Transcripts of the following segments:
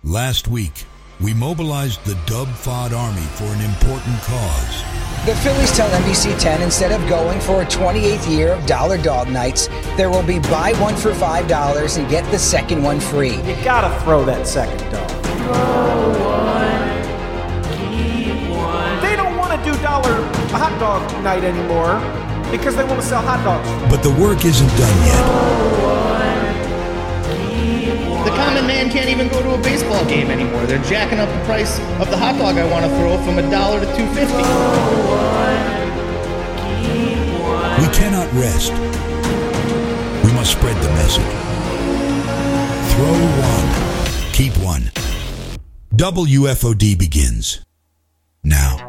Last week, we mobilized the Dub Fod Army for an important cause. The Phillies tell NBC 10 instead of going for a 28th year of Dollar Dog Nights, there will be buy one for $5 and get the second one free. You gotta throw that second dog. Throw one, keep one. They don't want to do dollar hot dog night anymore because they want to sell hot dogs. But the work isn't done yet. The common man can't even go to a baseball game anymore. They're jacking up the price of the hot dog I want to throw from $1 to $2.50. We cannot rest. We must spread the message. Throw one, keep one. WFOD begins now.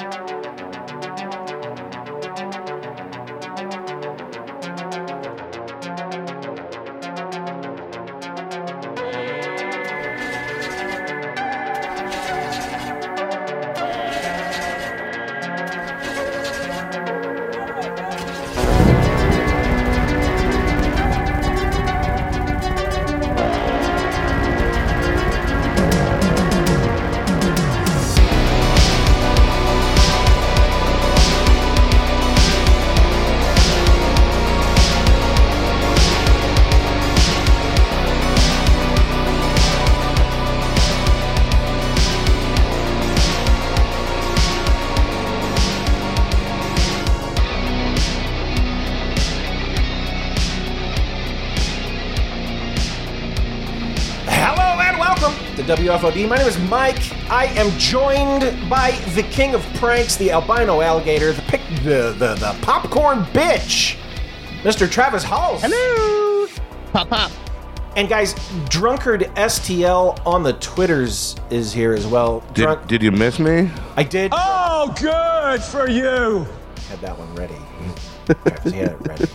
WFOD. My name is Mike. I am joined by the king of pranks, the albino alligator, the popcorn bitch, Mr. Travis Halls. Hello. Pop, pop. And guys, Drunkard STL on the Twitters is here as well. Did you miss me? I did. Oh, good for you. Had that one ready. Travis, he had it ready.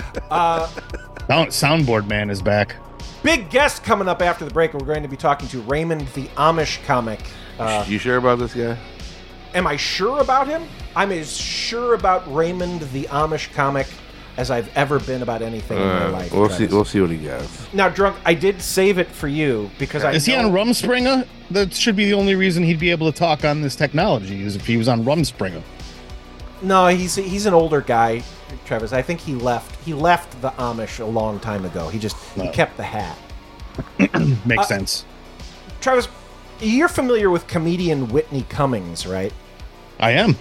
Soundboard man is back. Big guest coming up after the break. We're going to be talking to Raymond the Amish comic. You sure about this guy? Am I sure about him? I'm as sure about Raymond the Amish comic as I've ever been about anything in my life. We'll see what he gets. Now, Drunk, I did save it for you because I Is he on Rumspringer? That should be the only reason he'd be able to talk on this technology, is if he was on Rumspringer. No, he's an older guy, Travis. I think he left the Amish a long time ago. He kept the hat. Makes sense. Travis, you're familiar with comedian Whitney Cummings, right? I am.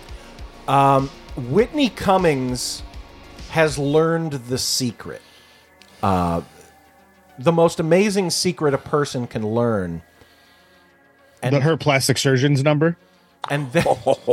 Whitney Cummings has learned the secret. The most amazing secret a person can learn. And her plastic surgeon's number? And then...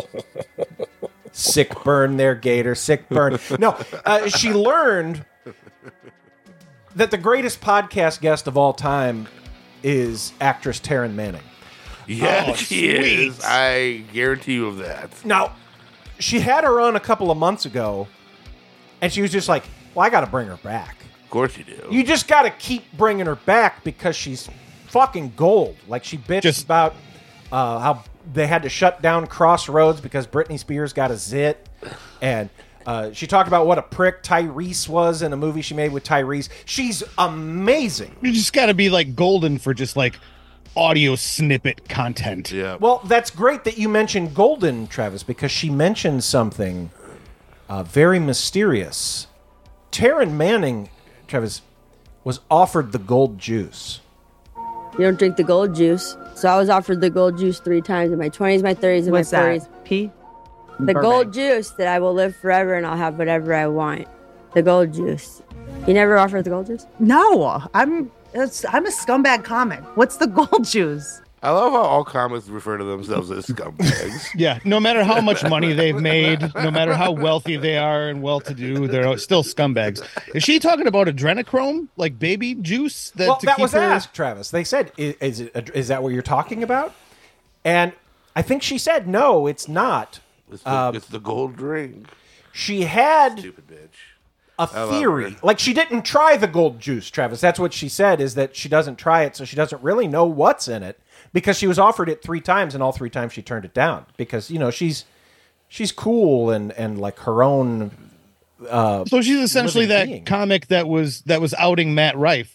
Sick burn there, Gator. Sick burn. No, she learned that the greatest podcast guest of all time is actress Taryn Manning. Yeah, she is. I guarantee you of that. Now, she had her on a couple of months ago, and she was just like, well, I got to bring her back. Of course you do. You just got to keep bringing her back because she's fucking gold. Like, she bitched about how they had to shut down Crossroads because Britney Spears got a zit. And she talked about what a prick Tyrese was in a movie she made with Tyrese. She's amazing. You just got to be like golden for just like audio snippet content. Yeah. Well, that's great that you mentioned Golden, Travis, because she mentioned something very mysterious. Taryn Manning, Travis, was offered the gold juice. You don't drink the gold juice. So I was offered the gold juice 3 times in my 20s, my 30s, and What's my 40s. that? Pee? The gold juice that I will live forever and I'll have whatever I want. The gold juice. You never offered the gold juice? No, I'm a scumbag comic. What's the gold juice? I love how all comics refer to themselves as scumbags. Yeah, no matter how much money they've made, no matter how wealthy they are and well-to-do, they're still scumbags. Is she talking about adrenochrome, like baby juice? That was asked, Travis. They said, is that what you're talking about? And I think she said, no, it's not. It's the gold drink. She had Stupid bitch. a theory. Like, she didn't try the gold juice, Travis. That's what she said, is that she doesn't try it, so she doesn't really know what's in it. Because she was offered it 3 times, and all 3 times she turned it down. Because, you know, she's cool and like her own So she's essentially that being. comic that was outing Matt Rife, right?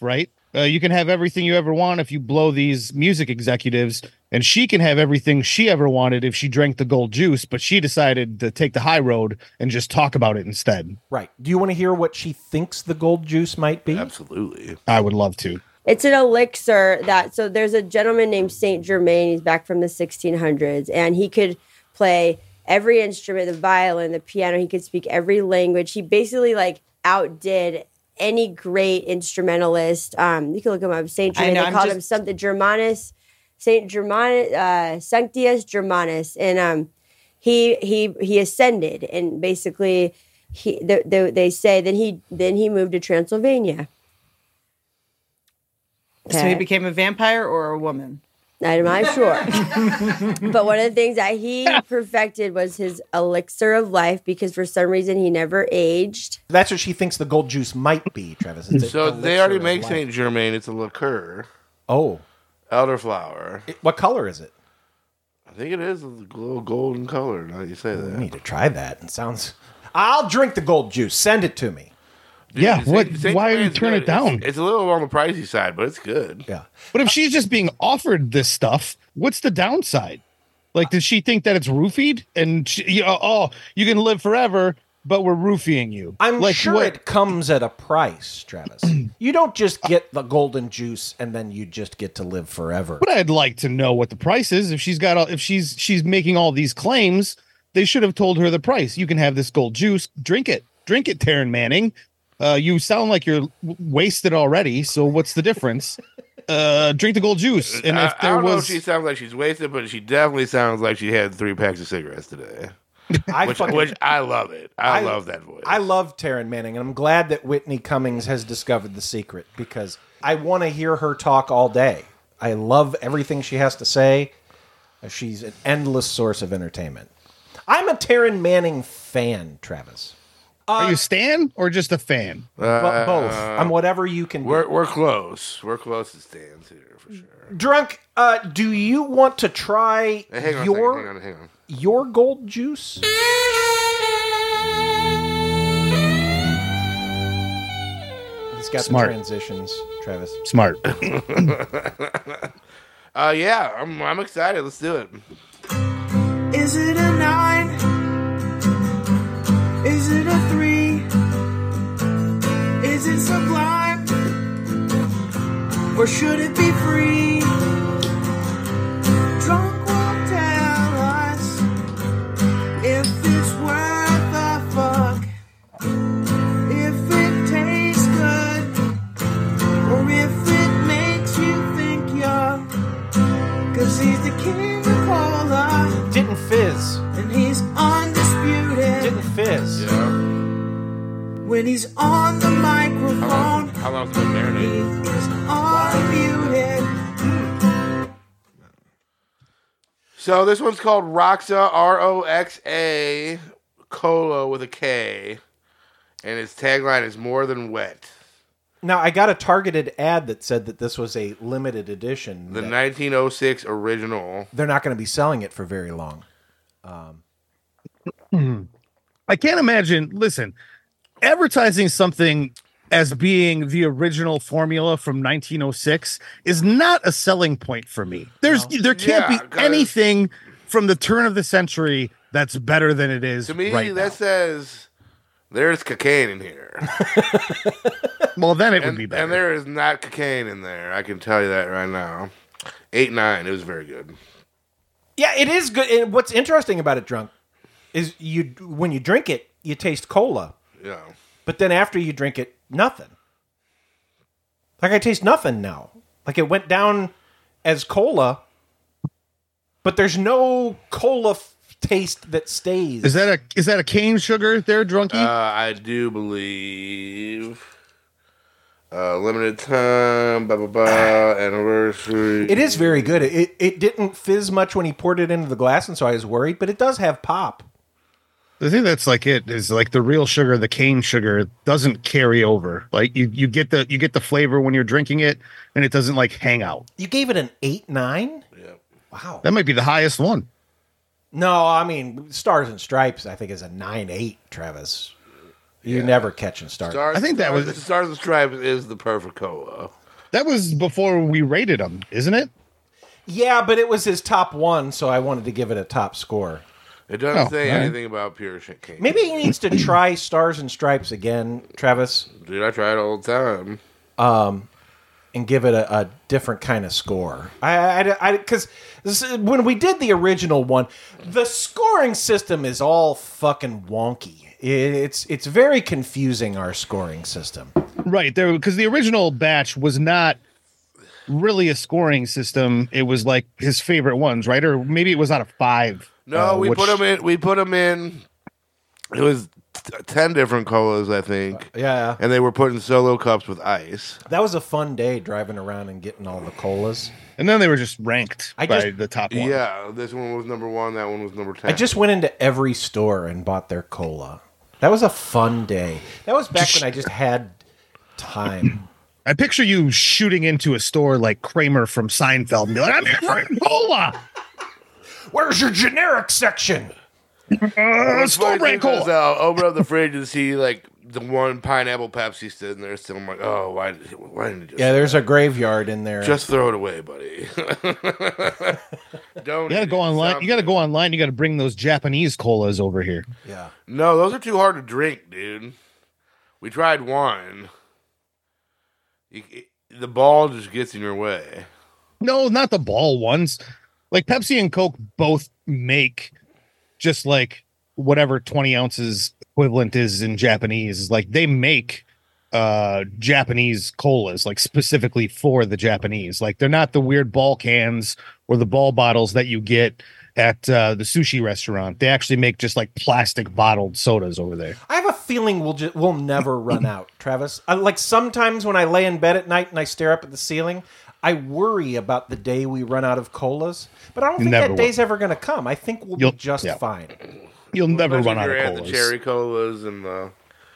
You can have everything you ever want if you blow these music executives, and she can have everything she ever wanted if she drank the gold juice, but she decided to take the high road and just talk about it instead. Right. Do you want to hear what she thinks the gold juice might be? Absolutely. I would love to. It's an elixir so there's a gentleman named Saint Germain. He's back from the 1600s, and he could play every instrument, the violin, the piano. He could speak every language. He basically outdid any great instrumentalist. You can look him up. Saint Germain. They called him something Germanus, Saint Germanus, Sanctius Germanus, and he ascended, and basically they say then he moved to Transylvania. Okay. So he became a vampire or a woman? I'm not sure. But one of the things that he perfected was his elixir of life, because for some reason he never aged. That's what she thinks the gold juice might be, Travis. So they already make Saint Germain. It's a liqueur. Oh. Elderflower. What color is it? I think it is a little golden color, now that you say that. We need to try that. It sounds... I'll drink the gold juice. Send it to me. Dude, yeah, why you turn it down? It's a little on the pricey side, but it's good. Yeah. But if she's just being offered this stuff, what's the downside? Does she think that it's roofied? And you can live forever, but we're roofing you. I'm sure it comes at a price, Travis. You don't just get the golden juice and then you just get to live forever. But I'd like to know what the price is. If she's making all these claims, they should have told her the price. You can have this gold juice. Drink it, Taryn Manning. You sound like you're wasted already, so what's the difference? Drink the gold juice. And if I don't know if she sounds like she's wasted, but she definitely sounds like she had 3 packs of cigarettes today. Which I love it. I love that voice. I love Taryn Manning, and I'm glad that Whitney Cummings has discovered the secret, because I want to hear her talk all day. I love everything she has to say. She's an endless source of entertainment. I'm a Taryn Manning fan, Travis. Are you a stan or just a fan? Both. I'm whatever you can. We're close. We're close to stans here for sure. Drunk. Do you want to try hang on. your gold juice? He's got Smart. the transitions, Travis. Smart. Yeah, I'm excited. Let's do it. Is it a 9? Is it a 3? Is it sublime? Or should it be free? Drunk won't tell us if it's worth a fuck, if it tastes good, or if it makes you think you're, 'cause he's the king of cola. Didn't fizz. And he's undisputed. Didn't fizz. Yeah. When he's on the microphone, how long's it been marinated? He's unmuted. So this one's called Roxa, R-O-X-A, Cola with a K, and its tagline is "More Than Wet." Now, I got a targeted ad that said that this was a limited edition. The 1906 original. They're not going to be selling it for very long. I can't imagine. Listen, advertising something as being the original formula from 1906 is not a selling point for me. There can't be anything from the turn of the century that's better than it is. To me, right that now. says there's cocaine in here. Well, then it would be better. And there is not cocaine in there. I can tell you that right now. 8.9. It was very good. Yeah, it is good. And what's interesting about it, Drunk, is when you drink it, you taste cola. Yeah. But then after you drink it, nothing. Like I taste nothing now. Like it went down as cola, but there's no cola taste that stays. Is that a cane sugar there, Drunky? I do believe. Limited time, blah, blah, blah, anniversary. It is very good. It didn't fizz much when he poured it into the glass, and so I was worried, but it does have pop. I think that's like it is like the real sugar, the cane sugar doesn't carry over. Like you get the flavor when you're drinking it, and it doesn't like hang out. You gave it an 8.9? Yeah. Wow. That might be the highest one. No, I mean Stars and Stripes. I think is a 9.8. Travis, you never catching Stars. I think that was Stars and Stripes is the perfect cola. That was before we rated him, isn't it? Yeah, but it was his top one, so I wanted to give it a top score. It doesn't say anything about pure king. Maybe he needs to try Stars and Stripes again, Travis. Dude, I try it all the time. And give it a different kind of score. Because when we did the original one, the scoring system is all fucking wonky. It's very confusing, our scoring system. Right, there, because the original batch was not really a scoring system. It was like his favorite ones, right? Or maybe it was out of 5. No, we put them in. It was 10 different colas, I think. Yeah. And they were put in solo cups with ice. That was a fun day driving around and getting all the colas. And then they were just ranked by the top one. Yeah, this one was number 1, that one was number 10. I just went into every store and bought their cola. That was a fun day. That was back when I just had time. I picture you shooting into a store like Kramer from Seinfeld and be like, I'm here for cola. Where's your generic section? Store brand cola. Open up the fridge and see like the one pineapple Pepsi sitting there still. I'm like, oh, why didn't you just... Yeah, there's a graveyard in there. Just throw it away, buddy. Don't. You gotta go online. You gotta go online. You gotta bring those Japanese colas over here. Yeah. No, those are too hard to drink, dude. We tried one. The ball just gets in your way. No, not the ball ones. Like Pepsi and Coke both make just like whatever 20 ounces equivalent is in Japanese. Like they make Japanese colas like specifically for the Japanese. Like they're not the weird ball cans or the ball bottles that you get at the sushi restaurant. They actually make just like plastic bottled sodas over there. I have a feeling we'll never run out, Travis. Like sometimes when I lay in bed at night and I stare up at the ceiling, I worry about the day we run out of colas, but I don't think that day's ever going to come. I think we'll be just fine. You'll never run out of colas. The cherry colas and the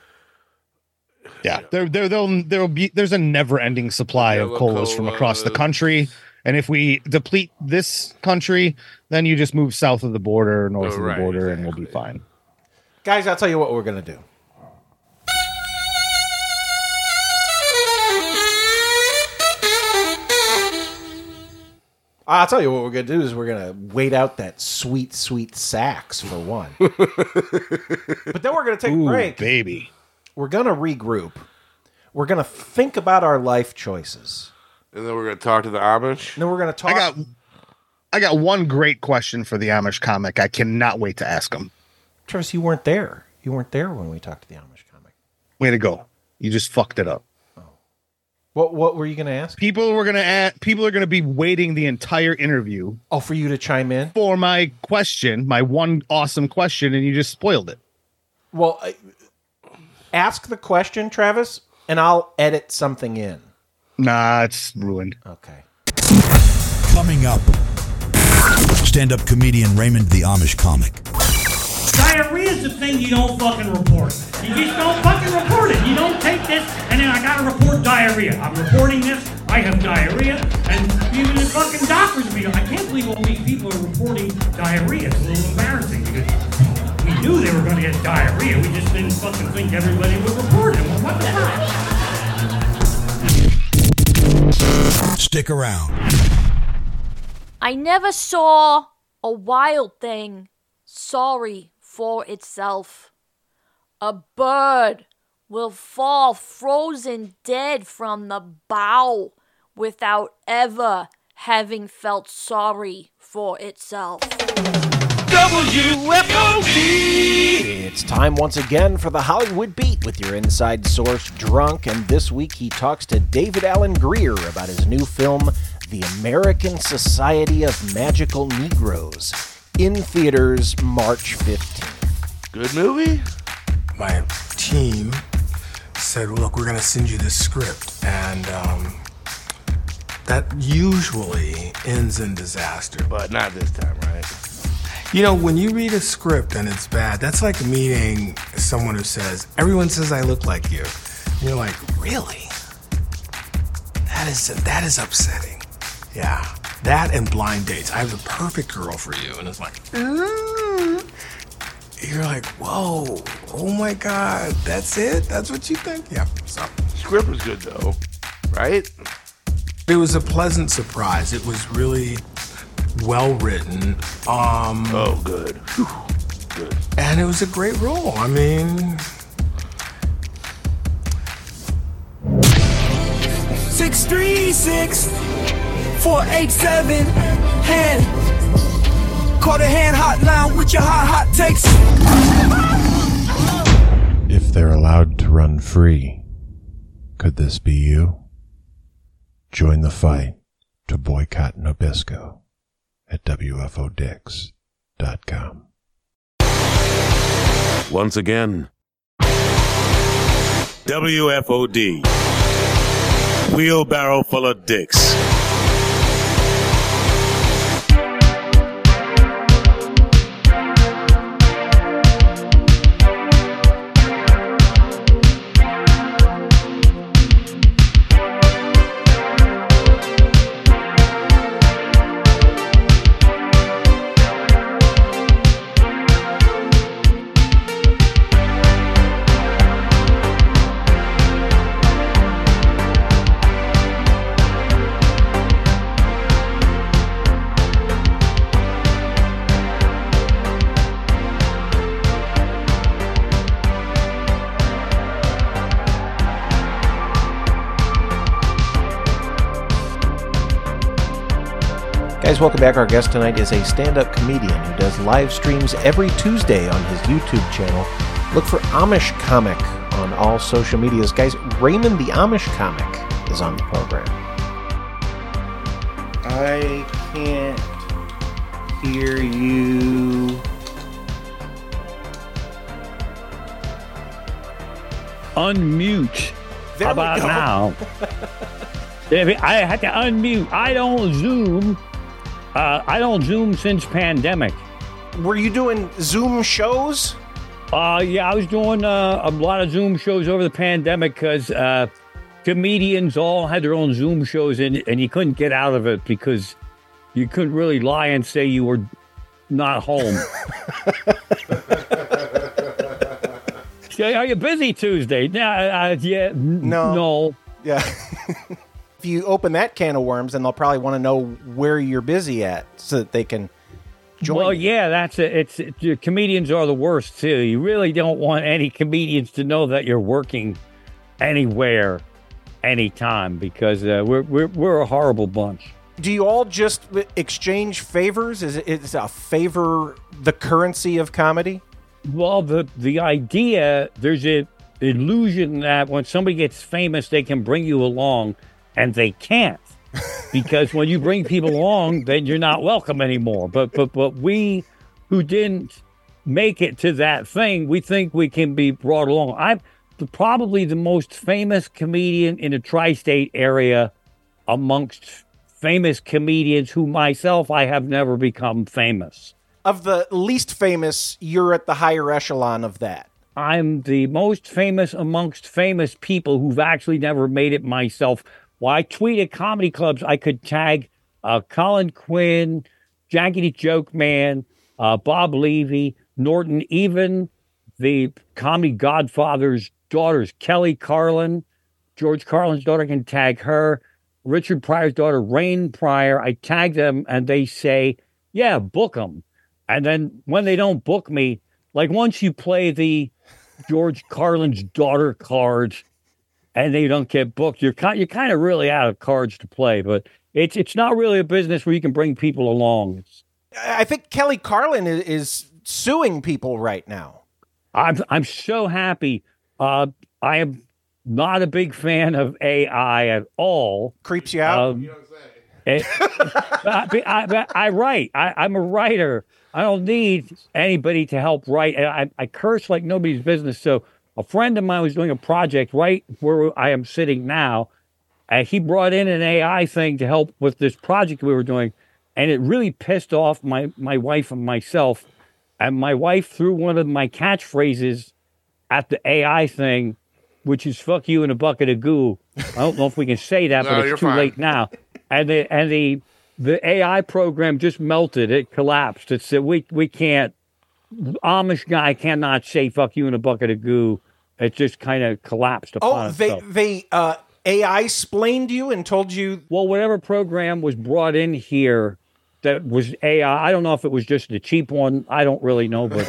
there's a never-ending supply of colas from across the country, and if we deplete this country, then you just move south of the border, north of the border, and we'll be fine. Guys, I'll tell you what we're going to do. I'll tell you what we're going to do is we're going to wait out that sweet, sweet sax for one. But then we're going to take a break. Baby. We're going to regroup. We're going to think about our life choices. And then we're going to talk to the Amish. And then we're going to talk. I got one great question for the Amish comic. I cannot wait to ask him. Travis, you weren't there. You weren't there when we talked to the Amish comic. Way to go. You just fucked it up. What were you going to ask? People are going to be waiting the entire interview. Oh, for you to chime in? For my question, my one awesome question, and you just spoiled it. Well, ask the question, Travis, and I'll edit something in. Nah, it's ruined. Okay. Coming up, stand-up comedian Raymond the Amish comic. Diarrhea is the thing you don't fucking report. You just don't fucking report it. You don't take this and then I gotta report diarrhea. I'm reporting this. I have diarrhea. And even the fucking doctors, I can't believe all these people are reporting diarrhea. It's a little embarrassing because we knew they were going to get diarrhea. We just didn't fucking think everybody would report it. Well, what the fuck? Stick around. I never saw a wild thing sorry for itself. A bird will fall frozen dead from the bough without ever having felt sorry for itself. WFOD! It's time once again for the Hollywood Beat with your inside source, Drunk, and this week he talks to David Alan Grier about his new film, The American Society of Magical Negroes, in theaters March 15th. Good movie? My team said, look, we're going to send you this script, and that usually ends in disaster. But not this time, right? You know, when you read a script and it's bad, that's like meeting someone who says, everyone says I look like you. And you're like, really? That is upsetting. Yeah. That and blind dates. I have the perfect girl for you. And it's like, You're like, whoa, oh my God, that's it? That's what you think? Yeah, so. Script was good, though, right? It was a pleasant surprise. It was really well written. Oh, good. Whew. Good. And it was a great role. I mean, 636-487 hand. Call the hand hotline with your hot takes. If they're allowed to run free, could this be you? Join the fight to boycott Nabisco at WFODicks.com. Once again, WFOD. Wheelbarrow full of dicks. Guys, welcome back. Our guest tonight is a stand-up comedian who does live streams every Tuesday on his YouTube channel. Look for Amish Comic on all social medias. Guys, Raymond the Amish Comic is on the program. I can't hear you. Unmute. There How about now? I had to unmute. I don't Zoom. I don't Zoom since pandemic. Were you doing Zoom shows? Yeah, I was doing a lot of Zoom shows over the pandemic because comedians all had their own Zoom shows, and you couldn't get out of it because you couldn't really lie and say you were not home. Are you busy Tuesday? Yeah. No. Yeah. If you open that can of worms, then they'll probably want to know where you're busy at so that they can join. Well, you. yeah, that's it. Comedians are the worst too. You really don't want any comedians to know that you're working anywhere, anytime, because we're a horrible bunch. Do you all just exchange favors? Is a favor the currency of comedy? Well, the idea, there's an illusion that when somebody gets famous, they can bring you along. And they can't, because when you bring people along, then you're not welcome anymore. But we who didn't make it to that thing, we think we can be brought along. I'm probably the most famous comedian in the tri-state area amongst famous comedians who myself, I have never become famous. Of the least famous, you're at the higher echelon of that. I'm the most famous amongst famous people who've actually never made it myself. Well, I tweet at comedy clubs. I could tag Colin Quinn, Jaggedy Joke Man, Bob Levy, Norton, even the comedy godfather's daughters, Kelly Carlin, George Carlin's daughter, can tag her, Richard Pryor's daughter, Rain Pryor. I tag them and they say, yeah, book them. And then when they don't book me, like once you play the George Carlin's daughter card, and they don't get booked, you're kind of really out of cards to play. But it's not really a business where you can bring people along. I think Kelly Carlin is suing people right now. I'm so happy. I am not a big fan of AI at all. Creeps you out. I write. I'm a writer. I don't need anybody to help write. I curse like nobody's business. So a friend of mine was doing a project right where I am sitting now. He brought in an AI thing to help with this project we were doing. And it really pissed off my wife and myself. And my wife threw one of my catchphrases at the AI thing, which is "fuck you in a bucket of goo." I don't know if we can say that, but it's too late now. And the AI program just melted. It collapsed. It said we can't. Amish guy cannot say "fuck you in a bucket of goo." It just kind of collapsed upon itself. They AI explained you and told you? Well, whatever program was brought in here that was AI. I don't know if it was just the cheap one. I don't really know, but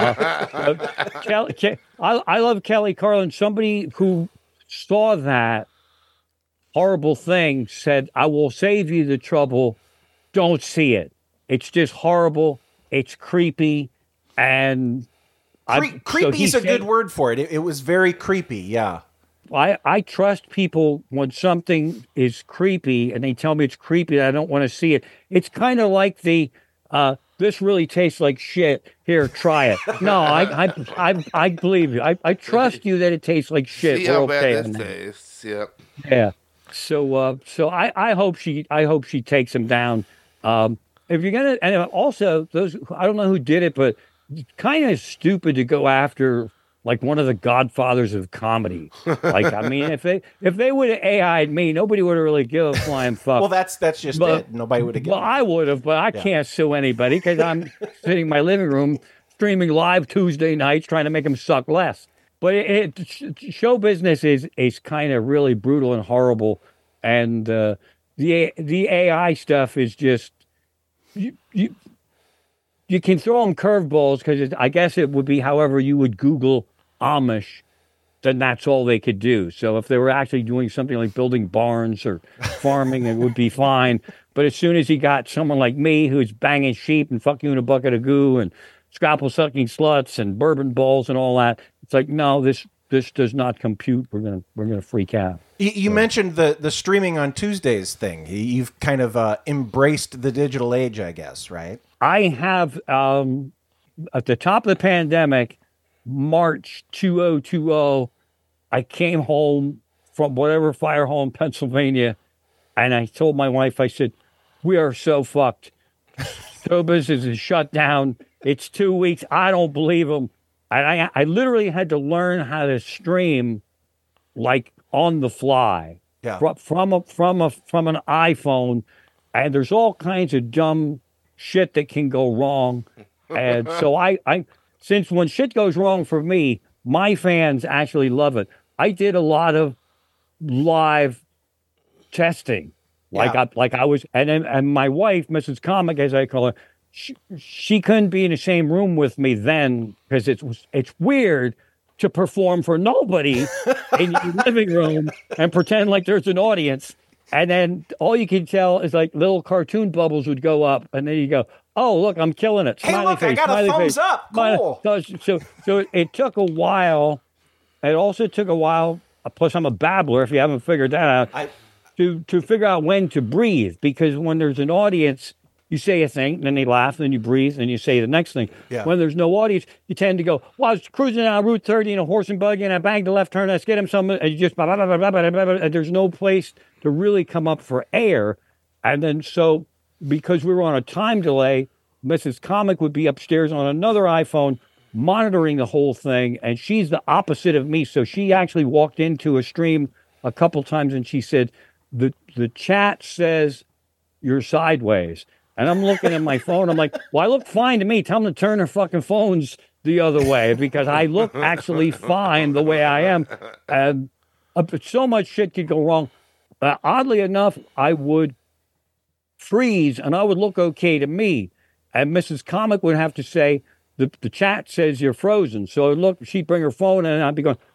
I love Kelly Carlin. Somebody who saw that horrible thing said, "I will save you the trouble. Don't see it. It's just horrible. It's creepy." And creepy is a good word for it. It was very creepy. Yeah. I trust people when something is creepy and they tell me it's creepy. I don't want to see it. It's kind of like the this really tastes like shit. Here, try it. No, I believe you. I trust you that it tastes like shit. See how bad this tastes. Yep. Yeah. So I hope she takes him down. If you're gonna, and also those, I don't know who did it, but it's kind of stupid to go after like one of the godfathers of comedy. Like, I mean, if they would have AI'd me, nobody would have really given a flying fuck. Well, that's just it. Nobody would have given. Well, I would have, but I can't sue anybody because I'm sitting in my living room streaming live Tuesday nights trying to make them suck less. But show business is kind of really brutal and horrible, and the AI stuff is just you can throw them curveballs because I guess it would be however you would Google Amish, then that's all they could do. So if they were actually doing something like building barns or farming, it would be fine. But as soon as you got someone like me who's banging sheep and fucking you in a bucket of goo and scalpel sucking sluts and bourbon balls and all that, it's like, no, this does not compute. We're gonna freak out. You mentioned the streaming on Tuesdays thing. You've kind of embraced the digital age, I guess, right? I have at the top of the pandemic, March 2020, I came home from whatever fire hall in Pennsylvania, and I told my wife, I said, we are so fucked. Show business is shut down. It's 2 weeks. I don't believe them. And I literally had to learn how to stream like on the fly from an iPhone. And there's all kinds of dumb shit that can go wrong. And so I since when shit goes wrong for me, my fans actually love it. I did a lot of live testing. I was, and my wife, Mrs. Comic, as I call her, she couldn't be in the same room with me then because it's weird to perform for nobody in your living room and pretend like there's an audience. And then all you can tell is like little cartoon bubbles would go up, and then you go, "Oh, look, I'm killing it!" Hey, look, I got a thumbs up. Cool. So it took a while. It also took a while. Plus, I'm a babbler. If you haven't figured that out, to figure out when to breathe, because when there's an audience, you say a thing, then they laugh, then you breathe, and you say the next thing. Yeah. When there's no audience, you tend to go, well, I was cruising down Route 30 in a horse and buggy, and I banged the left turn, let's get him some, and you just, and there's no place to really come up for air. And then so, because we were on a time delay, Mrs. Comic would be upstairs on another iPhone monitoring the whole thing, and she's the opposite of me. So she actually walked into a stream a couple times, and she said, the chat says you're sideways. And I'm looking at my phone. I'm like, well, I look fine to me. Tell them to turn their fucking phones the other way because I look actually fine the way I am. And so much shit could go wrong. Oddly enough, I would freeze and I would look okay to me. And Mrs. Comic would have to say, the chat says you're frozen. So look, she'd bring her phone and I'd be going,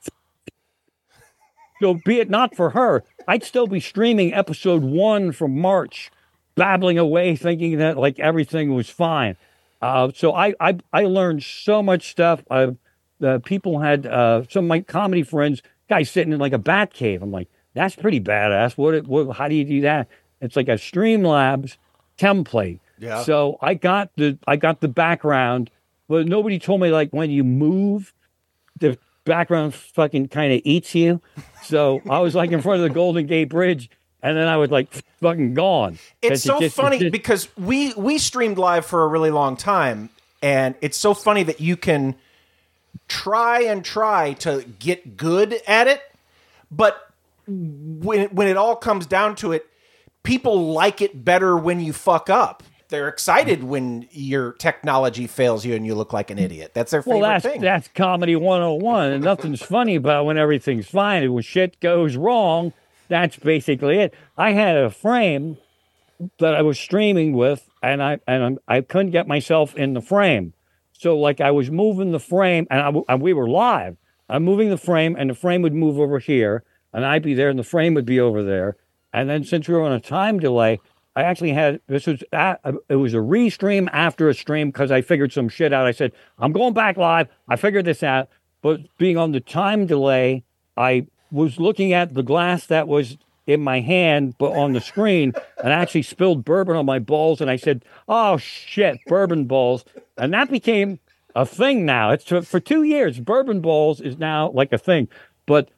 so be it not for her, I'd still be streaming episode 1 from March, babbling away, thinking that like everything was fine. So I learned so much stuff. People had some of my comedy friends, guys sitting in like a bat cave. I'm like, that's pretty badass. What? How do you do that? It's like a Streamlabs template. Yeah. So I got the background, but nobody told me like when you move, the background fucking kind of eats you. So I was like in front of the Golden Gate Bridge. And then I would like fucking gone. It's so funny because we streamed live for a really long time, and it's so funny that you can try to get good at it, but when it all comes down to it, people like it better when you fuck up. They're excited when your technology fails you and you look like an idiot. That's their favorite thing. That's comedy 101, and nothing's funny about when everything's fine. And when shit goes wrong, that's basically it. I had a frame that I was streaming with, and I couldn't get myself in the frame. So like I was moving the frame, and we were live. I'm moving the frame, and the frame would move over here, and I'd be there, and the frame would be over there. And then since we were on a time delay, I actually had it was a restream after a stream because I figured some shit out. I said, I'm going back live. I figured this out, but being on the time delay, I was looking at the glass that was in my hand, but on the screen, and I actually spilled bourbon on my balls, and I said, oh shit, bourbon balls. And that became a thing now. It's for 2 years, bourbon balls is now like a thing. But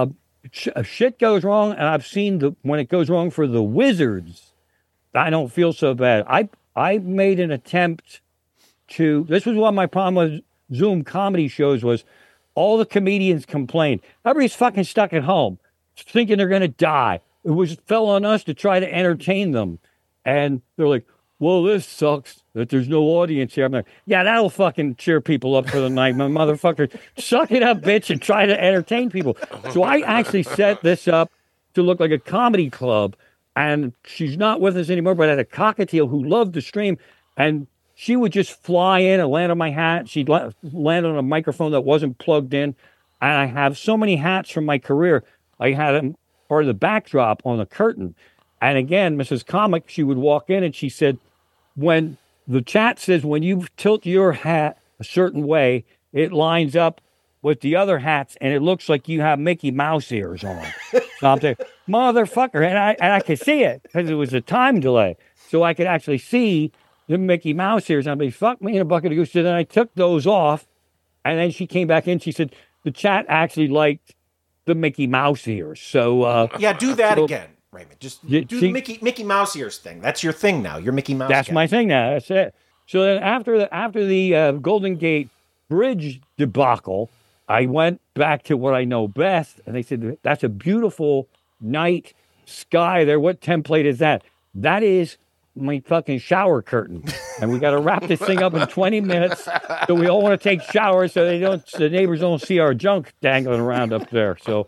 shit goes wrong, and I've seen when it goes wrong for the Wizards, I don't feel so bad. I made an attempt this was one of my problem with Zoom comedy shows was all the comedians complained. Everybody's fucking stuck at home, thinking they're going to die. It fell on us to try to entertain them. And they're like, well, this sucks that there's no audience here. I'm like, yeah, that'll fucking cheer people up for the night, my motherfucker. Suck it up, bitch, and try to entertain people. So I actually set this up to look like a comedy club. And she's not with us anymore, but I had a cockatiel who loved to stream. And she would just fly in and land on my hat. She'd land on a microphone that wasn't plugged in. And I have so many hats from my career. I had them part of the backdrop on the curtain. And again, Mrs. Comic, she would walk in and she said, when the chat says, when you tilt your hat a certain way, it lines up with the other hats and it looks like you have Mickey Mouse ears on. So I'm saying, motherfucker. And I could see it because it was a time delay. So I could actually see the Mickey Mouse ears. I'd be, fuck me in a bucket of goose. So then I took those off. And then she came back in. She said, the chat actually liked the Mickey Mouse ears. So yeah, do that again, Raymond. Just do the Mickey Mouse ears thing. That's your thing now. You're Mickey Mouse. That's guy. my thing now. That's it. So then after the Golden Gate Bridge debacle, I went back to what I know best, and they said, that's a beautiful night sky there. What template is that? That is my fucking shower curtain. And we got to wrap this thing up in 20 minutes. So we all want to take showers so the neighbors don't see our junk dangling around up there. So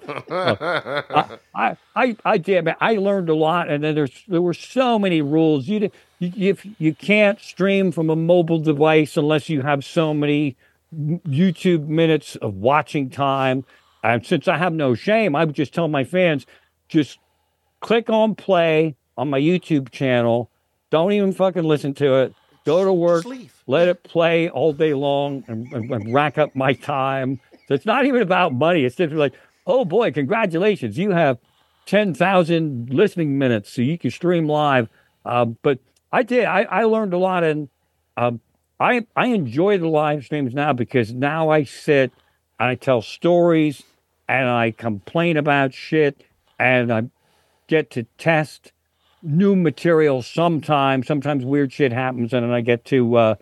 I did, man. I learned a lot. And then there were so many rules. You can't stream from a mobile device unless you have so many YouTube minutes of watching time. And since I have no shame, I would just tell my fans, just click on play on my YouTube channel. Don't even fucking listen to it. Go to work, let it play all day long and rack up my time. So it's not even about money. It's just like, oh boy, congratulations. You have 10,000 listening minutes so you can stream live. But I did. I learned a lot. And I enjoy the live streams now because now I sit and I tell stories and I complain about shit and I get to test new material sometimes. Sometimes weird shit happens and then I get to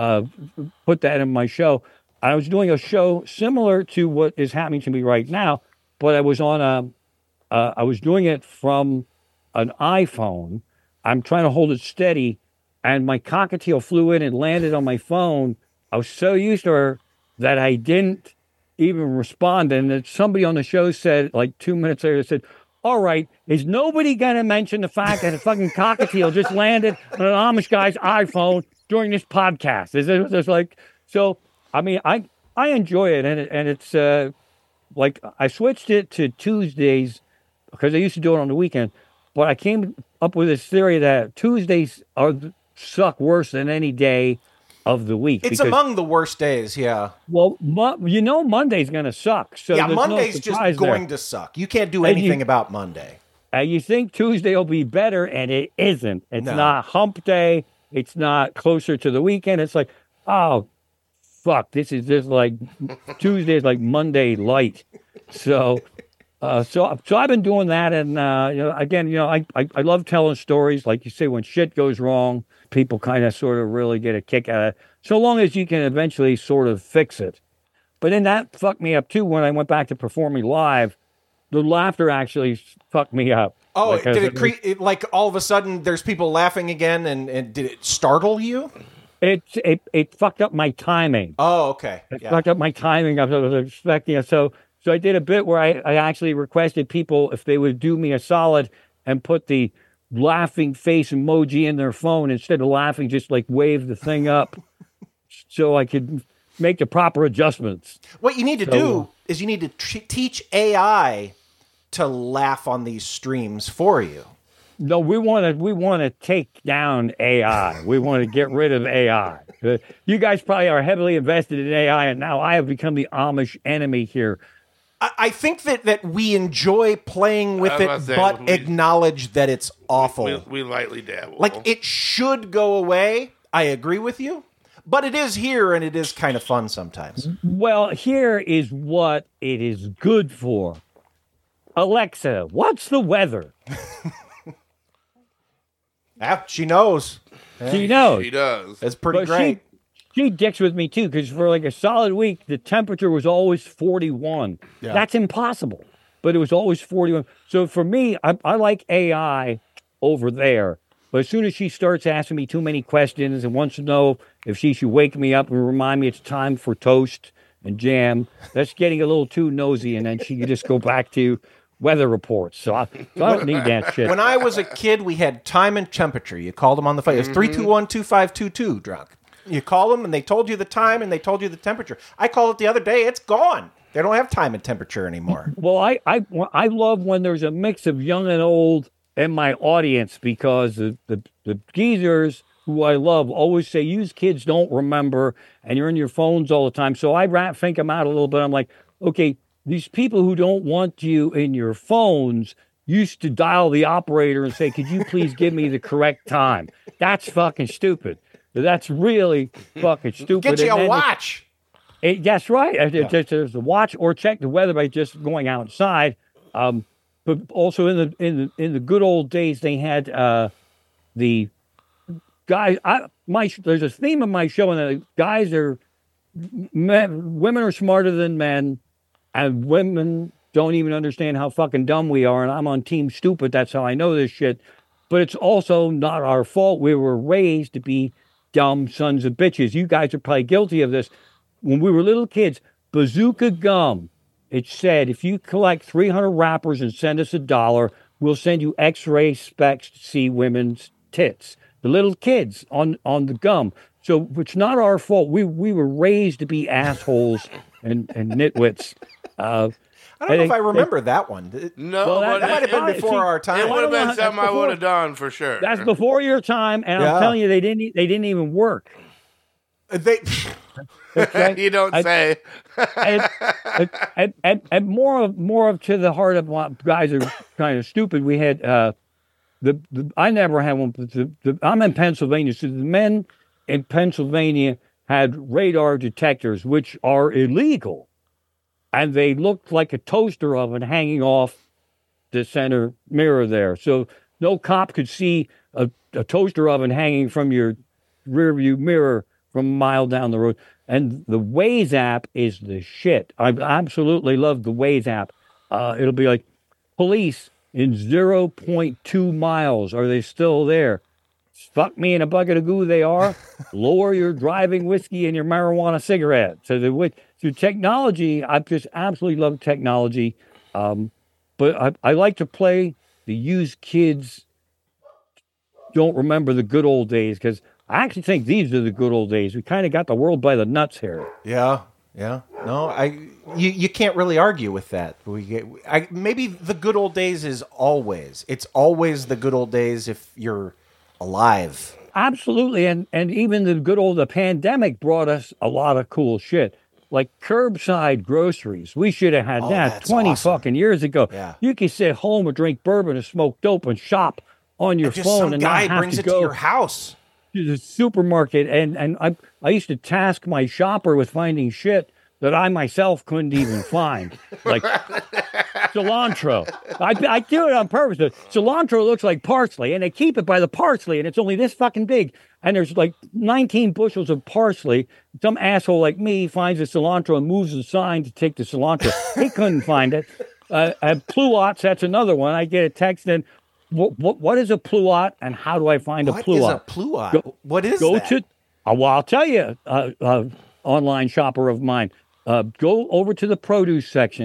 put that in my show. I was doing a show similar to what is happening to me right now, but I was on I was doing it from an iPhone. I'm trying to hold it steady. And my cockatiel flew in and landed on my phone. I was so used to her that I didn't even respond. And then somebody on the show said, like 2 minutes later, said, all right, is nobody going to mention the fact that a fucking cockatiel just landed on an Amish guy's iPhone during this podcast? It's like, so, I mean, I enjoy it. And it's like, I switched it to Tuesdays because I used to do it on the weekend. But I came up with this theory that Tuesdays suck worse than any day of the week. It's among the worst days, yeah. Well, Monday's going to suck. So yeah, Monday's just going to suck. You can't do anything about Monday. You think Tuesday will be better, and it isn't. It's not hump day. It's not closer to the weekend. It's like, oh, fuck, this is just like Tuesday is like Monday light. So I've been doing that, and I love telling stories. Like you say, when shit goes wrong, people kind of sort of really get a kick out of it, so long as you can eventually sort of fix it. But then that fucked me up too when I went back to performing live. The laughter actually fucked me up. Oh, did it create like all of a sudden there's people laughing again, and did it startle you? It fucked up my timing. Oh, okay. It fucked up my timing. I was expecting it. So So I did a bit where I actually requested people if they would do me a solid and put the laughing face emoji in their phone instead of laughing, just like wave the thing up so I could make the proper adjustments. What you need to do is you need to teach AI to laugh on these streams for you. No, we want to take down AI. We want to get rid of AI. You guys probably are heavily invested in AI, and now I have become the Amish enemy here. I think that we enjoy playing with it, but acknowledge that it's awful. We lightly dabble. Like, it should go away. I agree with you. But it is here, and it is kind of fun sometimes. Well, here is what it is good for. Alexa, what's the weather? She knows. She knows. She does. It's pretty great. She dicks with me, too, because for like a solid week, the temperature was always 41. Yeah. That's impossible, but it was always 41. So for me, I like AI over there. But as soon as she starts asking me too many questions and wants to know if she should wake me up and remind me it's time for toast and jam, that's getting a little too nosy, and then she can just go back to weather reports. So I don't need that shit. When I was a kid, we had time and temperature. You called them on the phone. It was 321-2522, drunk. You call them, and they told you the time, and they told you the temperature. I called it the other day. It's gone. They don't have time and temperature anymore. Well, I love when there's a mix of young and old in my audience, because the geezers who I love always say, "You kids don't remember, and you're in your phones all the time." So I think them out a little bit. I'm like, okay, these people who don't want you in your phones used to dial the operator and say, "Could you please give me the correct time?" That's fucking stupid. That's really fucking stupid. Get you a watch. That's right. There's a watch, or check the weather by just going outside. But also in the good old days, they had the guys. There's a theme of my show, and the guys are women are smarter than men, and women don't even understand how fucking dumb we are. And I'm on Team Stupid. That's how I know this shit. But it's also not our fault. We were raised to be dumb sons of bitches. You guys are probably guilty of this. When we were little kids, Bazooka Gum, it said, if you collect 300 wrappers and send us $1, we'll send you X-ray specs to see women's tits. The little kids on the gum. So it's not our fault. We were raised to be assholes and nitwits. I don't know if I remember that one. No, that might have been before our time. It would have been something I would have done for sure. That's before your time, and I'm telling you, they didn't even work. You don't say. and more of to the heart of what guys are kind of stupid. We had I never had one. But I'm in Pennsylvania, so the men in Pennsylvania had radar detectors, which are illegal. And they looked like a toaster oven hanging off the center mirror there. So no cop could see a toaster oven hanging from your rearview mirror from a mile down the road. And the Waze app is the shit. I absolutely love the Waze app. It'll be like, police in 0.2 miles. Are they still there? Fuck me in a bucket of goo, they are. Lower your driving whiskey and your marijuana cigarette. So through technology, I just absolutely love technology. But I like to play the used kids don't remember the good old days, because I actually think these are the good old days. We kind of got the world by the nuts here. Yeah. No, you can't really argue with that. Maybe the good old days is always. It's always the good old days if you're alive. Absolutely, and even the pandemic brought us a lot of cool shit, like curbside groceries. We should have had that 20 fucking years ago. Yeah. You can sit home and drink bourbon and smoke dope and shop on your phone, and guy not have brings to it go to your house to the supermarket. And I used to task my shopper with finding shit that I myself couldn't even find, like cilantro. I do it on purpose. Cilantro looks like parsley, and they keep it by the parsley, and it's only this fucking big. And there's like 19 bushels of parsley. Some asshole like me finds the cilantro and moves the sign to take the cilantro. He couldn't find it. Pluots, that's another one. I get a text in. What is a pluot, and how do I find a pluot? What is a pluot? What is that? Well, I'll tell you, online shopper of mine. Go over to the produce section,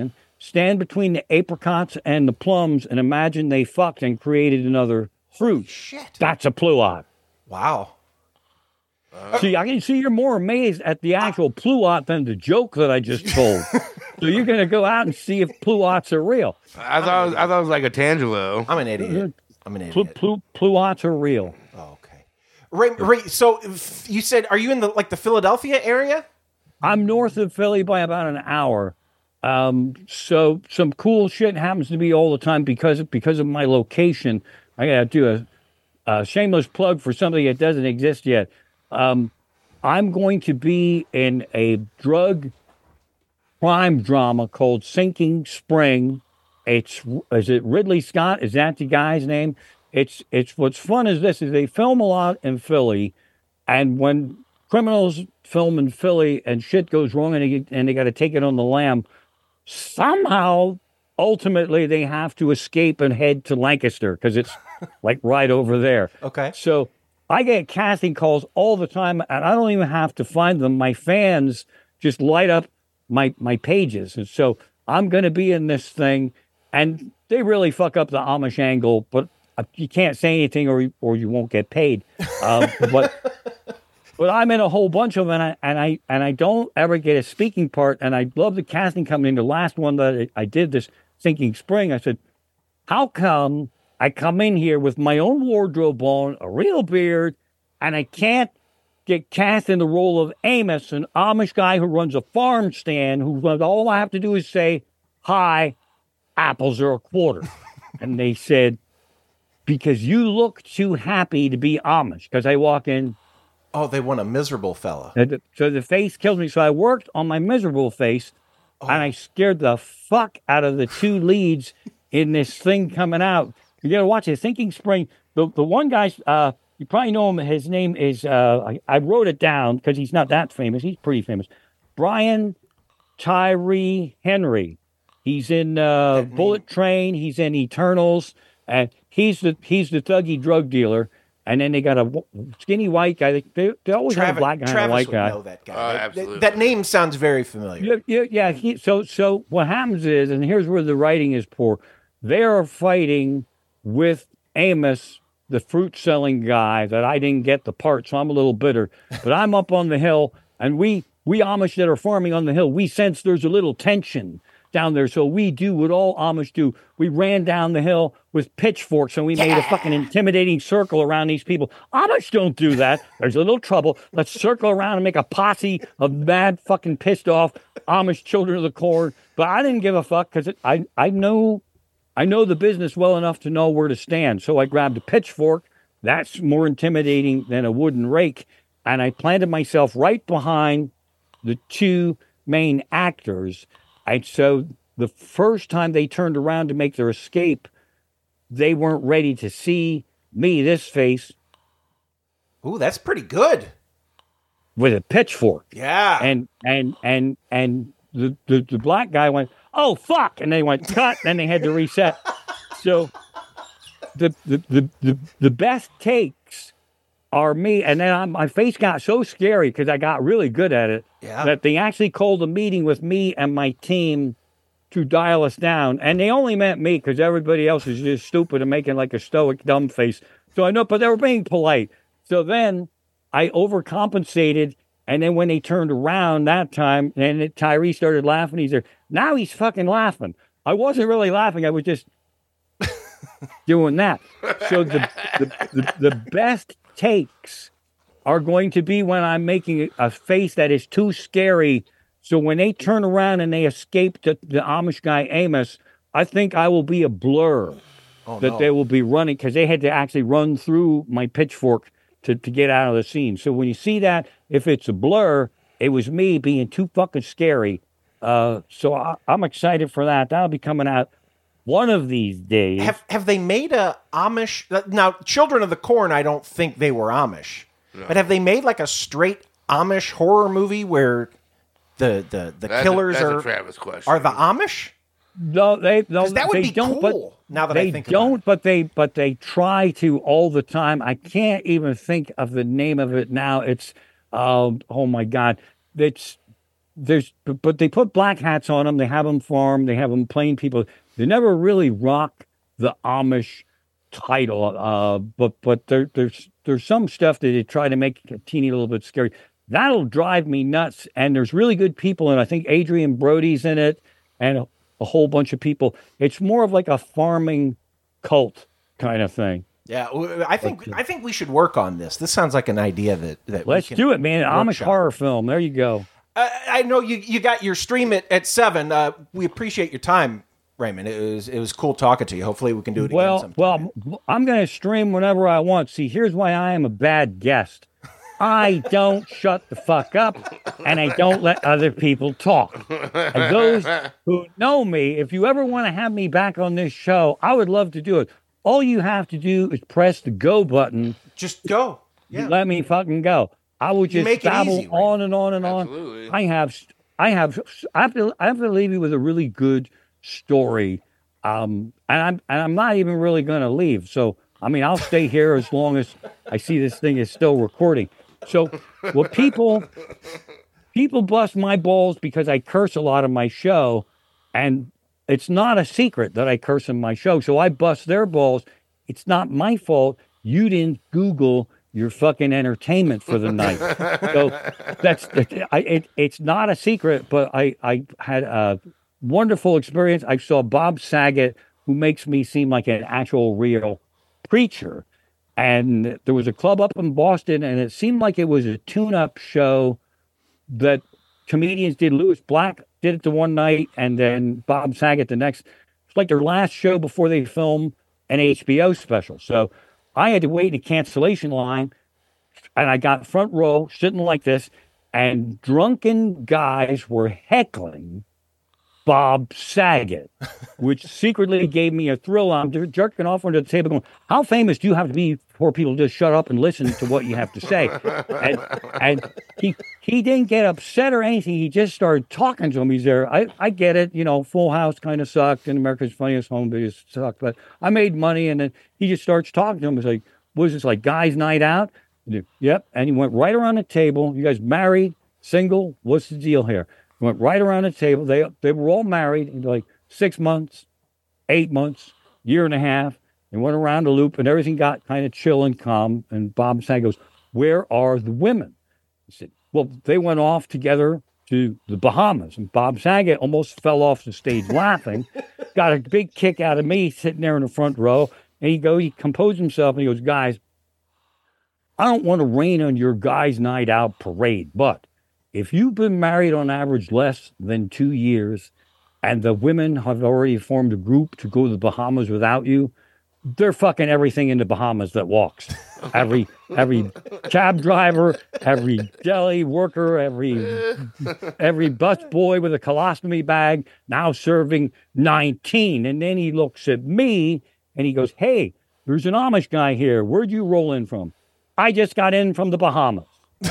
stand between the apricots and the plums and imagine they fucked and created another fruit. Shit. That's a pluot. Wow. See, I can see you're more amazed at the actual pluot than the joke that I just told. So you're going to go out and see if pluots are real. I thought it was like a Tangelo. I'm an idiot. Pluots are real. Oh, okay. Ray, so you said, are you in the Philadelphia area? I'm north of Philly by about an hour. So some cool shit happens to me all the time because of my location. I got to do a shameless plug for something that doesn't exist yet. I'm going to be in a drug crime drama called Sinking Spring. Is it Ridley Scott? Is that the guy's name? It's what's fun is they film a lot in Philly, and when criminals film in Philly and shit goes wrong and they got to take it on the lam, somehow ultimately they have to escape and head to Lancaster because it's like right over there. Okay. So I get casting calls all the time, and I don't even have to find them. My fans just light up my pages. And so I'm going to be in this thing, and they really fuck up the Amish angle, but you can't say anything or you won't get paid. But I'm in a whole bunch of them, and I don't ever get a speaking part, and I love the casting coming in. The last one that I did, this Sinking Spring, I said, how come I come in here with my own wardrobe on, a real beard, and I can't get cast in the role of Amos, an Amish guy who runs a farm stand, who all I have to do is say, hi, apples are a quarter. And they said, because you look too happy to be Amish. Because I walk in. Oh, they want a miserable fella. So the face kills me. So I worked on my miserable face, and I scared the fuck out of the two leads in this thing coming out. You got to watch it. Sinking Spring. The one guy, you probably know him. His name is, I wrote it down because he's not that famous. He's pretty famous. Brian Tyree Henry. He's in Bullet Train. He's in Eternals. And he's the thuggy drug dealer. And then they got a skinny white guy. They always have a black guy and a white guy. Know that guy. Absolutely. That name sounds very familiar. Yeah. So what happens is, and here's where the writing is poor. They are fighting with Amos, the fruit-selling guy, that I didn't get the part, so I'm a little bitter. But I'm up on the hill, and we Amish that are farming on the hill, we sense there's a little tension down there, so we do what all Amish do. We ran down the hill with pitchforks, and we made a fucking intimidating circle around these people. Amish don't do that. There's a little trouble. Let's circle around and make a posse of mad, fucking pissed off Amish children of the corn. But I didn't give a fuck because I know the business well enough to know where to stand. So I grabbed a pitchfork. That's more intimidating than a wooden rake. And I planted myself right behind the two main actors. So the first time they turned around to make their escape, they weren't ready to see me, this face. Ooh, that's pretty good. With a pitchfork. Yeah. And the black guy went, oh, fuck. And they went, cut. And they had to reset. So the best takes are me. And then my face got so scary because I got really good at it that they actually called a meeting with me and my team to dial us down. And they only meant me because everybody else is just stupid and making like a stoic dumb face. So I know, but they were being polite. So then I overcompensated. And then when they turned around that time, and Tyree started laughing, he said, now he's fucking laughing. I wasn't really laughing. I was just doing that. So the best takes are going to be when I'm making a face that is too scary. So when they turn around and they escape the Amish guy, Amos, I think I will be a blur they will be running because they had to actually run through my pitchfork to get out of the scene. So when you see that, if it's a blur, it was me being too fucking scary. So I'm excited for that. That'll be coming out one of these days. Have they made a Amish? Now, Children of the Corn, I don't think they were Amish. No. But have they made like a straight Amish horror movie where the killers are a Travis question. Are the Amish? No, that would be don't, cool. Now that I think don't, but they try to all the time. I can't even think of the name of it now. It's oh my god, it's but they put black hats on them. They have them farm. They have them plain people. They never really rock the Amish title. But there's some stuff that they try to make a teeny little bit scary. That'll drive me nuts. And there's really good people, and I think Adrian Brody's in it, and a whole bunch of people. It's more of like a farming cult kind of thing. Yeah, I think we should work on this. This sounds like an idea that let's we can do it, man. Amish workshop. horror film. There you go. I know you got your stream at 7. We appreciate your time, Raymond. It was cool talking to you. Hopefully we can do it again sometime. Well, I'm going to stream whenever I want. See, here's why I am a bad guest. I don't shut the fuck up, and I don't let other people talk. And those who know me, if you ever want to have me back on this show, I would love to do it. All you have to do is press the go button. Just go. Yeah. Let me fucking go. I will just babble on and on and on. Absolutely. I have to leave you with a really good story. And I'm not even really going to leave. So, I mean, I'll stay here as long as I see this thing is still recording. So, well, people bust my balls because I curse a lot on my show, and it's not a secret that I curse on my show. So I bust their balls. It's not my fault. You didn't Google your fucking entertainment for the night. So it's not a secret, but I had a wonderful experience. I saw Bob Saget, who makes me seem like an actual real preacher. And there was a club up in Boston, and it seemed like it was a tune-up show that comedians did. Louis Black did it the one night, and then Bob Saget the next. It's like their last show before they film an HBO special. So I had to wait in a cancellation line, and I got front row, sitting like this, and drunken guys were heckling Bob Saget, which secretly gave me a thrill. I'm jerking off under the table going, how famous do you have to be for people to just shut up and listen to what you have to say? And he didn't get upset or anything. He just started talking to him. He's there. I get it. You know, Full House kind of sucked, and America's Funniest Home Videos sucked, but I made money. And then he just starts talking to him. He's like, what is this, like guys' night out? Yep. And he went right around the table. You guys married, single? What's the deal here? Went right around the table. They were all married in like 6 months, 8 months, year and a half. They went around the loop, and everything got kind of chill and calm. And Bob Saget goes, where are the women? He said, well, they went off together to the Bahamas. And Bob Saget almost fell off the stage laughing, got a big kick out of me sitting there in the front row. And he composed himself, and he goes, guys, I don't want to rain on your guys' night out parade, but if you've been married on average less than 2 years, and the women have already formed a group to go to the Bahamas without you, they're fucking everything in the Bahamas that walks. Every cab driver, every deli worker, every bus boy with a colostomy bag, now serving 19. And then he looks at me and he goes, hey, there's an Amish guy here. Where'd you roll in from? I just got in from the Bahamas.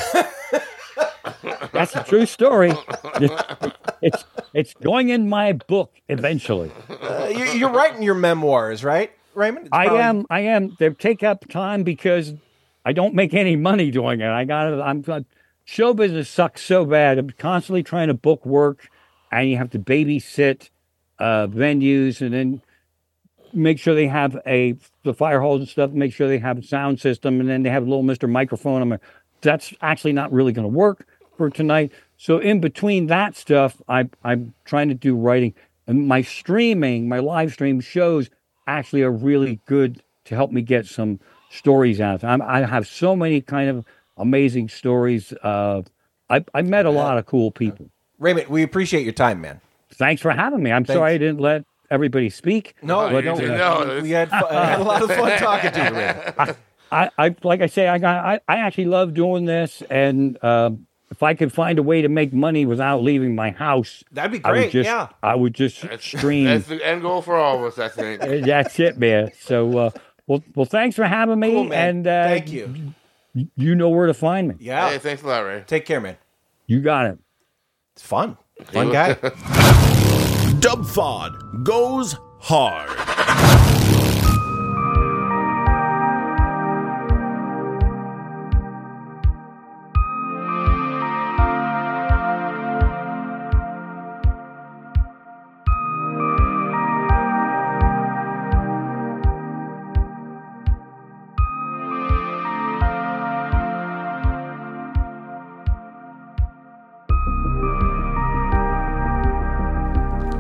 That's a true story. It's going in my book eventually. You're writing your memoirs, right, Raymond? I am. They take up time because I don't make any money doing it. Show business sucks so bad. I'm constantly trying to book work, and you have to babysit venues, and then make sure they have the fire hose and stuff. Make sure they have a sound system, and then they have a little Mr. Microphone. That's actually not really going to work for tonight. So in between that stuff, I'm trying to do writing, and my live stream shows actually are really good to help me get some stories out. I have so many kind of amazing stories. I met a lot of cool people. Raymond, we appreciate your time, man. Thanks for having me. I'm sorry I didn't let everybody speak. No, we had a lot of fun talking to you, Raymond. I like I say, I actually love doing this, and if I could find a way to make money without leaving my house, that'd be great. I would just stream. That's the end goal for all of us, I think. That's it, man. So, well, thanks for having me, cool, man. and thank you. You know where to find me. Yeah. Hey, thanks a lot, Ray. Take care, man. You got it. It's fun guy. Dub Fod goes hard.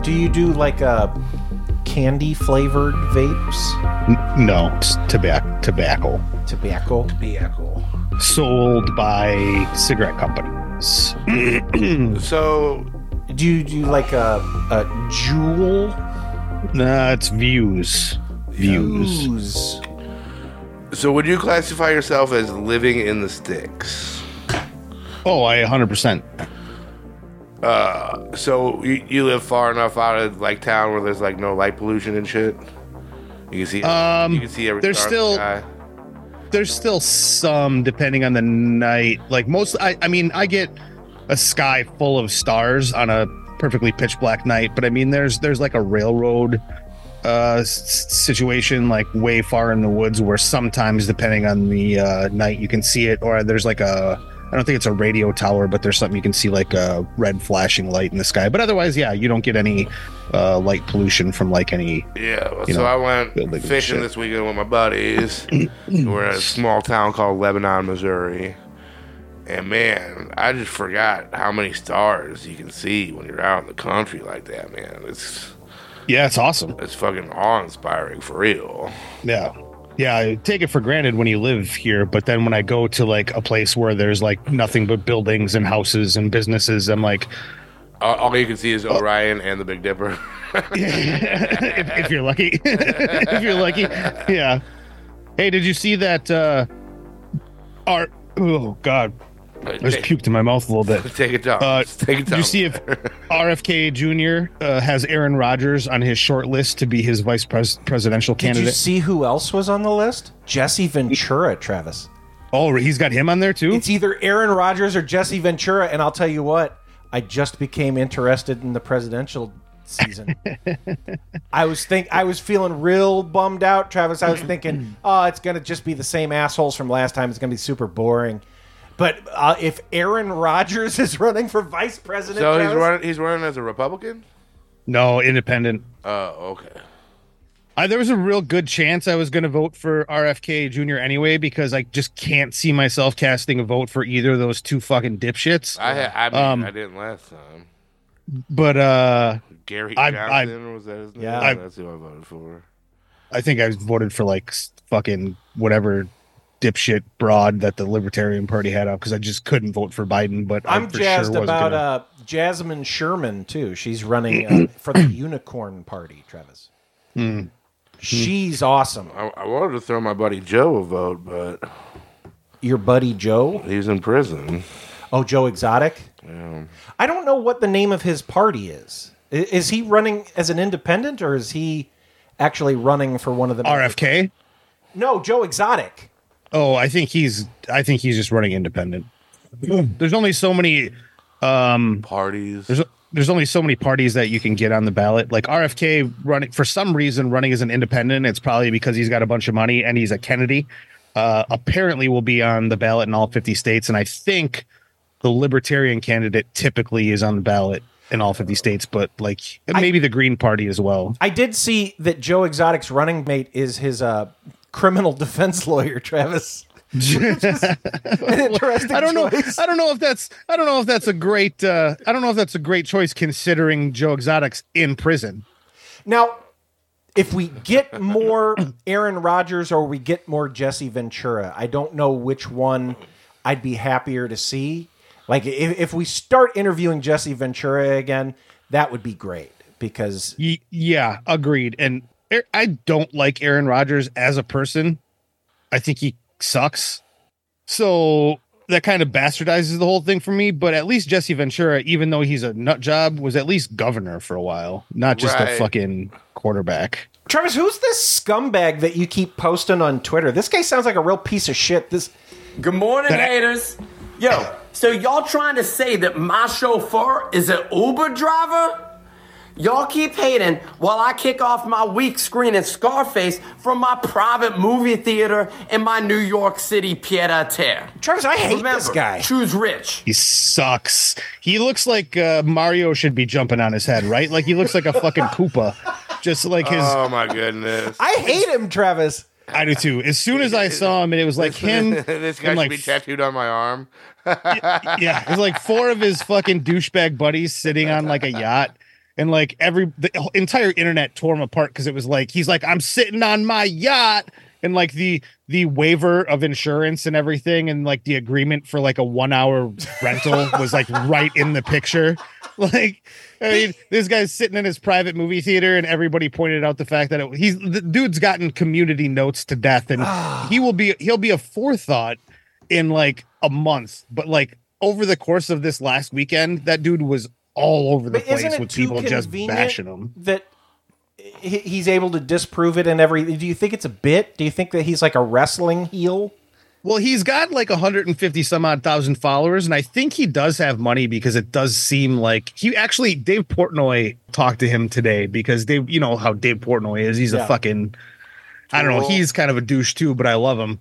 Do you do like candy flavored vapes? No, it's tobacco. Tobacco. Sold by cigarette companies. So, do you do like a Juul? Nah, it's Views. Views. So, would you classify yourself as living in the sticks? Oh, I 100%. So you live far enough out of like town where there's like no light pollution and shit. You can see. You can see every there's star still in the sky. there's still some depending on the night. Like most, I mean, I get a sky full of stars on a perfectly pitch black night, but I mean, there's like a railroad situation like way far in the woods where sometimes depending on the night you can see it, or there's like I don't think it's a radio tower, but there's something you can see like a red flashing light in the sky. But otherwise, yeah, you don't get any light pollution from like any. Yeah, so I went fishing this weekend with my buddies. We're in a small town called Lebanon, Missouri. And man, I just forgot how many stars you can see when you're out in the country like that, man. It's awesome. It's fucking awe-inspiring for real. Yeah, I take it for granted when you live here, but then when I go to like a place where there's like nothing but buildings and houses and businesses, I'm like, all you can see is Orion and the Big Dipper. if you're lucky. If you're lucky. Yeah. Hey, did you see that oh god. I just puked in my mouth a little bit. Take it down. Take it down. Did you see if RFK Jr. Has Aaron Rodgers on his short list to be his vice presidential candidate? Did you see who else was on the list? Jesse Ventura, Travis. Oh, he's got him on there too? It's either Aaron Rodgers or Jesse Ventura, and I'll tell you what, I just became interested in the presidential season. I was feeling real bummed out, Travis. I was thinking, oh, it's going to just be the same assholes from last time. It's going to be super boring. But if Aaron Rodgers is running for vice president, so he's running as a Republican? No, independent. Oh, okay. There was a real good chance I was going to vote for RFK Jr. anyway, because I just can't see myself casting a vote for either of those two fucking dipshits. I didn't last time. But Gary Johnson, was that his name? Yeah, that's who I voted for. I think I voted for like fucking whatever dipshit broad that the Libertarian Party had up because I just couldn't vote for Biden. But I'm jazzed about Jasmine Sherman too. She's running for the Unicorn Party, Travis. She's awesome. I wanted to throw my buddy Joe a vote, but your buddy Joe? He's in prison. Oh, Joe Exotic? Yeah. I don't know what the name of his party is. Is he running as an independent or is he actually running for one of the RFK? No, Joe Exotic. Oh, I think he's just running independent. There's only so many parties. There's only so many parties that you can get on the ballot. Like RFK running for some reason running as an independent. It's probably because he's got a bunch of money and he's a Kennedy. Apparently will be on the ballot in all 50 states. And I think the Libertarian candidate typically is on the ballot in all 50 states, but like maybe the Green Party as well. I did see that Joe Exotic's running mate is his criminal defense lawyer, Travis. An interesting I don't know if that's a great choice considering Joe Exotic's in prison. Now, if we get more Aaron Rodgers or we get more Jesse Ventura, I don't know which one I'd be happier to see. Like if we start interviewing Jesse Ventura again, that would be great because yeah, agreed. And I don't like Aaron Rodgers as a person. I think he sucks. So that kind of bastardizes the whole thing for me. But at least Jesse Ventura, even though he's a nut job, was at least governor for a while, not just a fucking quarterback. Travis, who's this scumbag that you keep posting on Twitter? This guy sounds like a real piece of shit. Good morning, haters. Yo, so y'all trying to say that my chauffeur is an Uber driver? Y'all keep hating while I kick off my week screening Scarface from my private movie theater in my New York City pied-à-terre. Travis, I hate this guy. Choose rich. He sucks. He looks like Mario should be jumping on his head, right? Like he looks like a fucking Koopa. Just like his... Oh, my goodness. I hate him, Travis. I do too. As soon as I saw him and it was like him... This guy should be tattooed on my arm. Yeah, it was like 4 of his fucking douchebag buddies sitting on like a yacht. and like the entire internet tore him apart because it was like he's like, I'm sitting on my yacht, and like the waiver of insurance and everything, and like the agreement for like a 1 hour rental was like right in the picture. Like, I mean, this guy's sitting in his private movie theater, and everybody pointed out the fact that the dude's gotten Community notes to death, and he'll be a forethought in like a month, but like over the course of this last weekend, that dude was all over the place with people just bashing him. That he's able to disprove it and everything. Do you think it's a bit? Do you think that he's like a wrestling heel? Well, he's got like 150 some odd thousand followers, and I think he does have money because it does seem like Dave Portnoy talked to him today because you know how Dave Portnoy is. He's a fucking, I don't know, he's kind of a douche too, but I love him.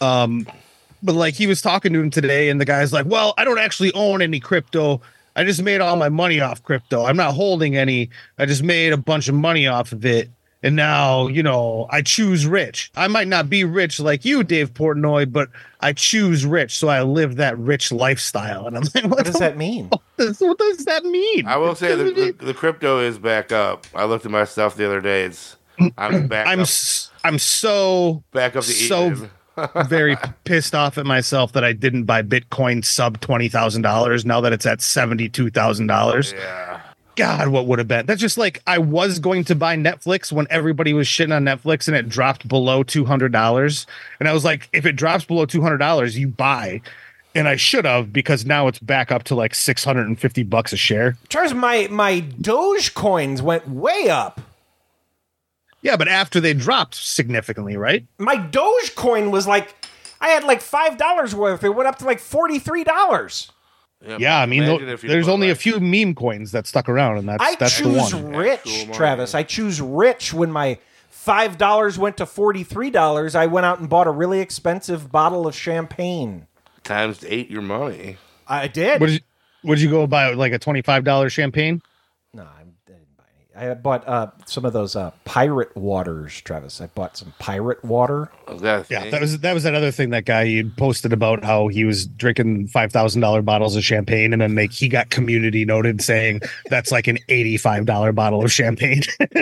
But like he was talking to him today, and the guy's like, well, I don't actually own any crypto. I just made all my money off crypto. I'm not holding any. I just made a bunch of money off of it. And now, you know, I choose rich. I might not be rich like you, Dave Portnoy, but I choose rich. So I live that rich lifestyle. And I'm like, what does that mean? What does that mean? I will say the crypto is back up. I looked at my stuff the other day. I'm back up. I'm so back up to so very pissed off at myself that I didn't buy Bitcoin sub $20,000 now that it's at $72,000. Yeah. God, what would have been? That's just like I was going to buy Netflix when everybody was shitting on Netflix and it dropped below $200. And I was like, if it drops below $200, you buy. And I should have, because now it's back up to like $650 a share. Charles, my Dogecoins went way up. Yeah, but after they dropped significantly, right? My Dogecoin was like, I had like $5 worth. It went up to like $43. Yeah, I mean, there's only a few meme coins that stuck around, and that's the one. I choose rich, Travis. I choose rich. When my $5 went to $43, I went out and bought a really expensive bottle of champagne. Times 8 your money. I did. Would you go buy like a $25 champagne? No, I didn't buy any. I bought some of those pirate waters, Travis. I bought some pirate water. That was that other thing that guy posted about how he was drinking $5,000 bottles of champagne, and then he got Community noted saying that's like an $85 bottle of champagne.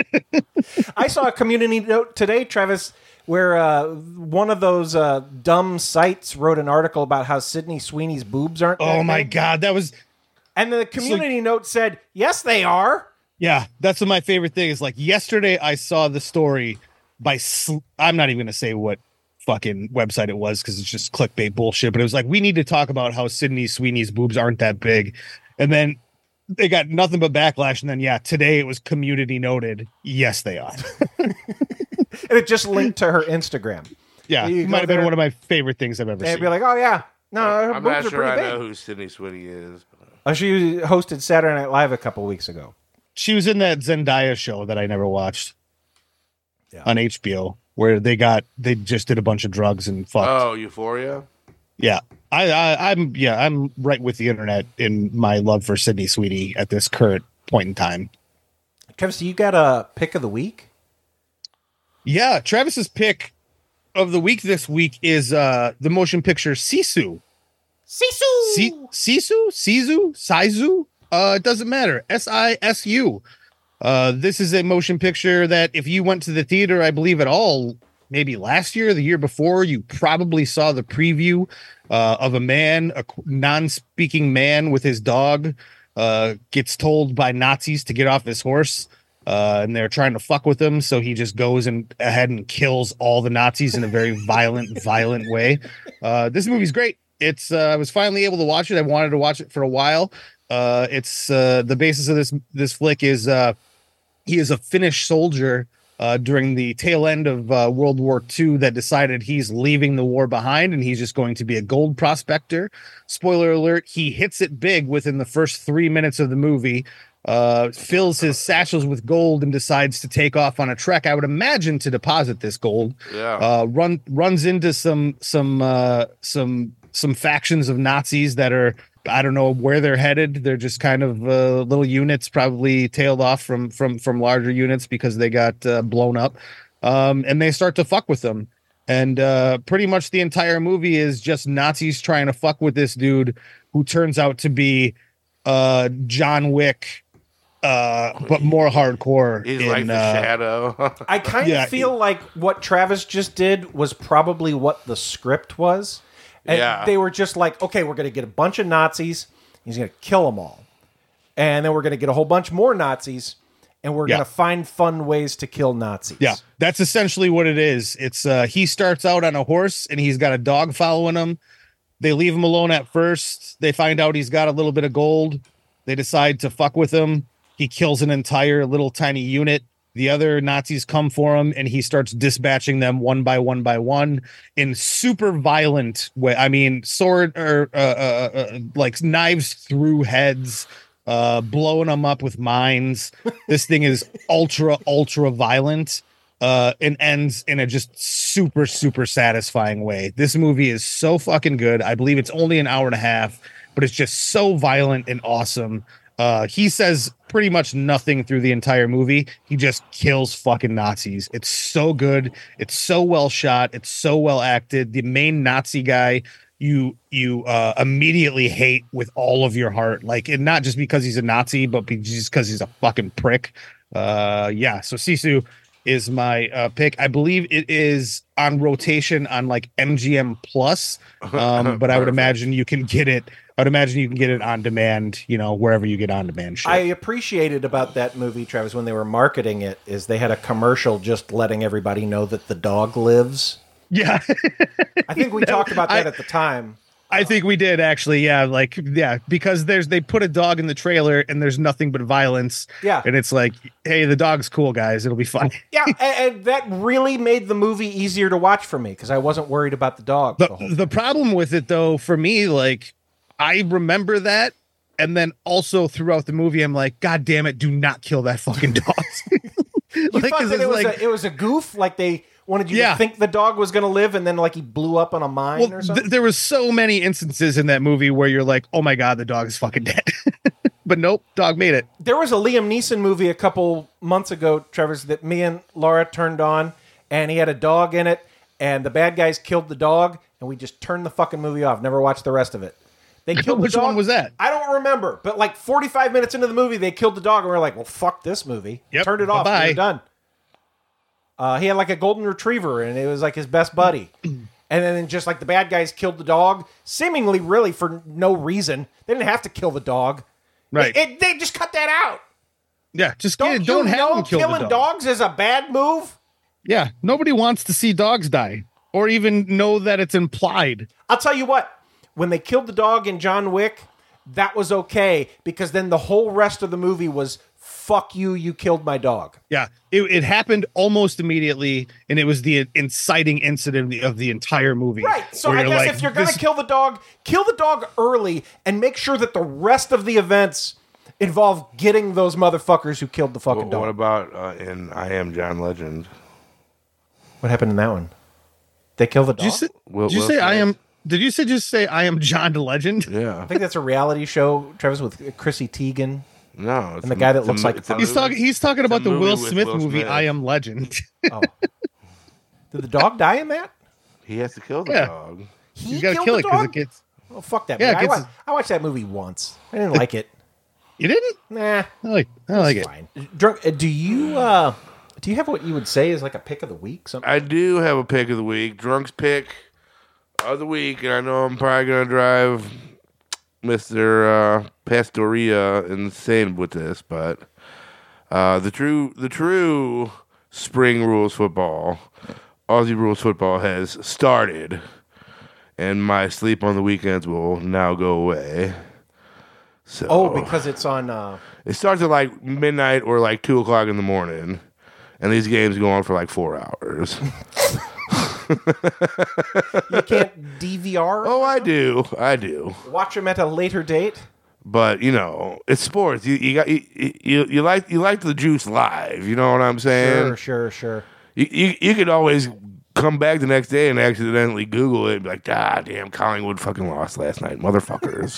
I saw a Community note today, Travis, where one of those dumb sites wrote an article about how Sydney Sweeney's boobs aren't. Oh my God, that was. And the Community note said, "Yes, they are." Yeah, that's what my favorite thing is. Like yesterday, I saw the story by. I'm not even going to say what fucking website it was because it's just clickbait bullshit. But it was like, we need to talk about how Sydney Sweeney's boobs aren't that big, and then they got nothing but backlash. And then today it was Community noted. Yes, they are. And it just linked to her Instagram. Yeah, it might have been one of my favorite things I've ever seen. And be like, oh yeah, no, her I'm boobs not are sure I pretty know big. who Sydney Sweeney is. She hosted Saturday Night Live a couple weeks ago. She was in that Zendaya show that I never watched on HBO, where they just did a bunch of drugs and fucked. Oh, Euphoria. Yeah, I'm right with the internet in my love for Sydney Sweeney at this current point in time. Travis, you got a pick of the week? Yeah, Travis's pick of the week this week is the motion picture Sisu. Sisu? It doesn't matter. SISU. This is a motion picture that if you went to the theater, I believe at all, maybe last year, the year before, you probably saw the preview of a non-speaking man with his dog gets told by Nazis to get off his horse. And they're trying to fuck with him, so he just goes ahead and kills all the Nazis in a very violent way. This movie's great. I was finally able to watch it. I wanted to watch it for a while. It's the basis of this flick is he is a Finnish soldier during the tail end of World War II that decided he's leaving the war behind and he's just going to be a gold prospector. Spoiler alert, he hits it big within the first 3 minutes of the movie, fills his satchels with gold and decides to take off on a trek, I would imagine, to deposit this gold. Yeah. Runs into some factions of Nazis that are, I don't know where they're headed. They're just kind of little units, probably tailed off from larger units because they got blown up. And they start to fuck with them. And pretty much the entire movie is just Nazis trying to fuck with this dude who turns out to be John Wick but more hardcore. He's like the Shadow. I kind of feel like what Travis just did was probably what the script was. And they were just like, okay, we're going to get a bunch of Nazis. He's going to kill them all. And then we're going to get a whole bunch more Nazis. And we're going to find fun ways to kill Nazis. Yeah, that's essentially what it is. It's he starts out on a horse and he's got a dog following him. They leave him alone at first. They find out he's got a little bit of gold. They decide to fuck with him. He kills an entire little tiny unit. The other Nazis come for him, and he starts dispatching them one by one in super violent way. I mean, sword or like knives through heads, blowing them up with mines. This thing is ultra violent, and ends in a just super satisfying way. This movie is so fucking good. I believe it's only an hour and a half, but it's just so violent and awesome. He says pretty much nothing through the entire movie. He just kills fucking Nazis. It's so good. It's so well shot. It's so well acted. The main Nazi guy you immediately hate with all of your heart. Like, and not just because he's a Nazi, but just because he's a fucking prick. So Sisu is my pick. I believe it is on rotation on like MGM Plus, but I would imagine you can get it. I'd imagine you can get it on demand, wherever you get on demand shit. I appreciated about that movie, Travis, when they were marketing it, is they had a commercial just letting everybody know that the dog lives. Yeah. I think we talked about that at the time. I think we did actually. Yeah. Because they put a dog in the trailer and there's nothing but violence. Yeah. And it's like, hey, the dog's cool, guys. It'll be fun. Yeah. And that really made the movie easier to watch for me because I wasn't worried about the dog. The problem with it, though, for me, like, I remember that. And then also throughout the movie, I'm like, God damn it, do not kill that fucking dog. You thought that it was a goof? Like they wanted you to think the dog was going to live and then like he blew up on a mine or something? There was so many instances in that movie where you're like, oh my God, the dog is fucking dead. But nope, dog made it. There was a Liam Neeson movie a couple months ago, Travis, that me and Laura turned on, and he had a dog in it, and the bad guys killed the dog, and we just turned the fucking movie off. Never watched the rest of it. They killed Which the dog. one was that? I don't remember, but like 45 minutes into the movie, they killed the dog, and we were like, well, fuck this movie. Yep. Turned it off. Bye-bye. We were done. He had like a golden retriever, and it was like his best buddy. And then just like the bad guys killed the dog, seemingly really for no reason. They didn't have to kill the dog. Right. They just cut that out. Yeah, just don't have them kill killing the dog. dogs is a bad move? Yeah, nobody wants to see dogs die or even know that it's implied. I'll tell you what, when they killed the dog in John Wick, that was okay because then the whole rest of the movie was, fuck you, you killed my dog. Yeah, it happened almost immediately, and it was the inciting incident of the entire movie. Right, so I guess if you're going to kill the dog early and make sure that the rest of the events involve getting those motherfuckers who killed the fucking dog. What about in I Am John Legend? What happened in that one? They killed the dog? Did you just say I Am John Legend? Yeah. I think that's a reality show, Travis, with Chrissy Teigen. No, and the guy that looks like he's talking about the Will Smith movie I Am Legend. Oh. Did the dog die in that? He has to kill the dog. He's got to kill it because it gets. Oh, fuck that movie. I watched that movie once. I didn't like it. You didn't? Nah. I like it. Fine. Drunk, do you have what you would say is like a pick of the week? Something? I do have a pick of the week. Drunk's pick of the week, and I know I'm probably going to drive Mr. Pastoria insane with this, but the true spring rules football, Aussie rules football has started, and my sleep on the weekends will now go away. So, because it's on. It starts at like midnight or like 2:00 in the morning, and these games go on for like 4 hours. You can't DVR? Oh, I do. Watch them at a later date. But it's sports. You like the juice live. You know what I'm saying? Sure. You could always come back the next day and accidentally Google it and be like, damn, Collingwood fucking lost last night, motherfuckers.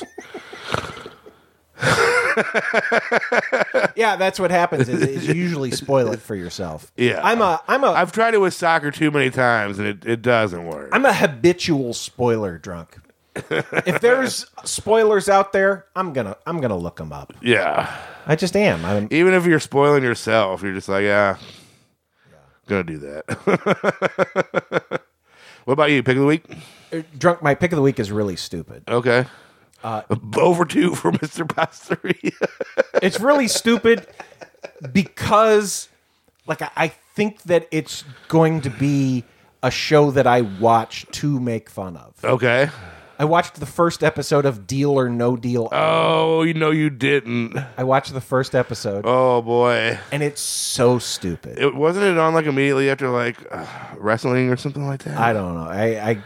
Yeah, that's what happens. Is you usually spoil it for yourself. Yeah, I've tried it with soccer too many times and it doesn't work. I'm a habitual spoiler drunk. If there's spoilers out there, I'm gonna look them up. Yeah, I just am. Even if you're spoiling yourself, you're just like, gonna do that. What about you? Pick of the week? Drunk. My pick of the week is really stupid. Okay. Over 2 for Mr. Pastoria. It's really stupid because, like, I think that it's going to be a show that I watch to make fun of. Okay. I watched the first episode of Deal or No Deal. Oh, you didn't. I watched the first episode. Oh, boy. And it's so stupid. Wasn't it on, like, immediately after, like, wrestling or something like that? I don't know.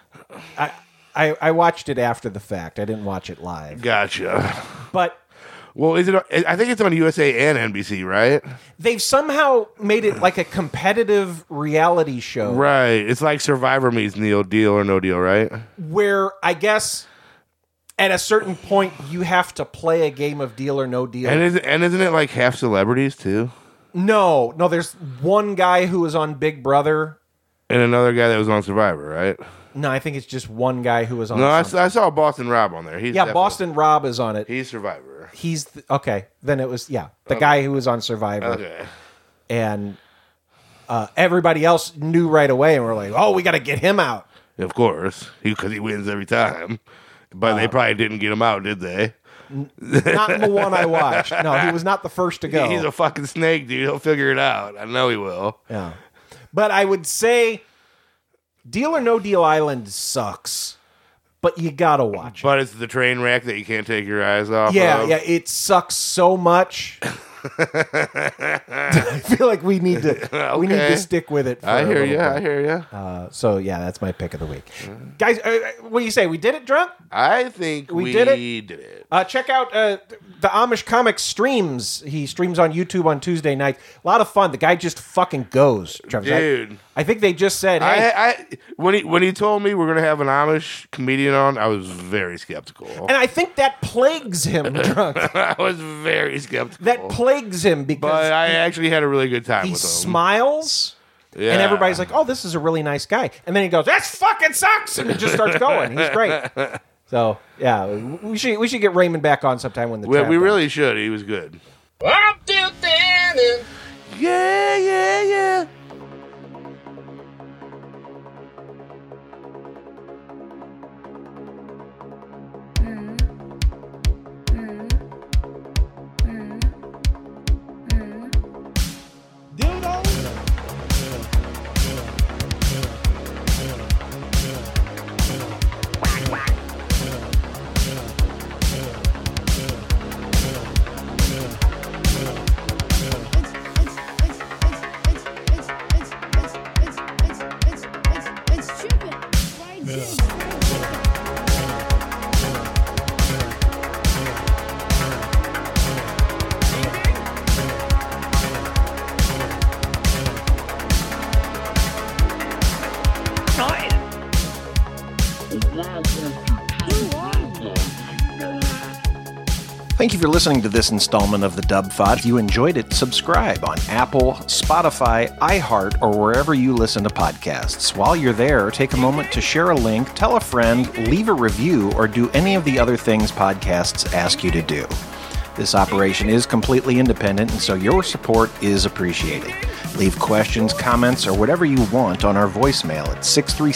I watched it after the fact. I didn't watch it live. Gotcha. But... Well, is it? I think it's on USA and NBC, right? They've somehow made it like a competitive reality show. Right. It's like Survivor meets Deal or No Deal, right? Where I guess at a certain point you have to play a game of Deal or No Deal. And isn't it like half celebrities too? No. There's one guy who was on Big Brother. And another guy that was on Survivor, right? No, I think it's just one guy who was on. No, I saw Boston Rob on there. Boston Rob is on it. He's Survivor. Okay. Then it was the guy who was on Survivor. Okay. And everybody else knew right away, and we're like, "Oh, we got to get him out." Of course, because he wins every time. But they probably didn't get him out, did they? Not in the one I watched. No, he was not the first to go. He's a fucking snake, dude. He'll figure it out. I know he will. Yeah. But I would say Deal or No Deal Island sucks, but you gotta watch it. But it's the train wreck that you can't take your eyes off of. Yeah, it sucks so much. I feel like we need to stick with it. For I hear you. So yeah, that's my pick of the week, guys. What do you say? We did it, Drunk? I think we did it. Check out the Amish Comics streams. He streams on YouTube on Tuesday night. A lot of fun. The guy just fucking goes, Travis. Dude. I think they just said, "Hey." When he told me we're gonna have an Amish comedian on, I was very skeptical, and I think that plagues him, Drunk. I was very skeptical. That plagues him because but I actually had a really good time with him. He smiles. Yeah. And everybody's like, "Oh, this is a really nice guy." And then he goes, "That fucking sucks," and it just starts going. He's great. So yeah, we should get Raymond back on sometime when the we really should. He was good. I'm still standing. Yeah. Thank you for listening to this installment of the Dub Fod. If you enjoyed it, subscribe on Apple, Spotify, iHeart, or wherever you listen to podcasts. While you're there, take a moment to share a link, tell a friend, leave a review, or do any of the other things podcasts ask you to do. This operation is completely independent, and so your support is appreciated. Leave questions, comments, or whatever you want on our voicemail at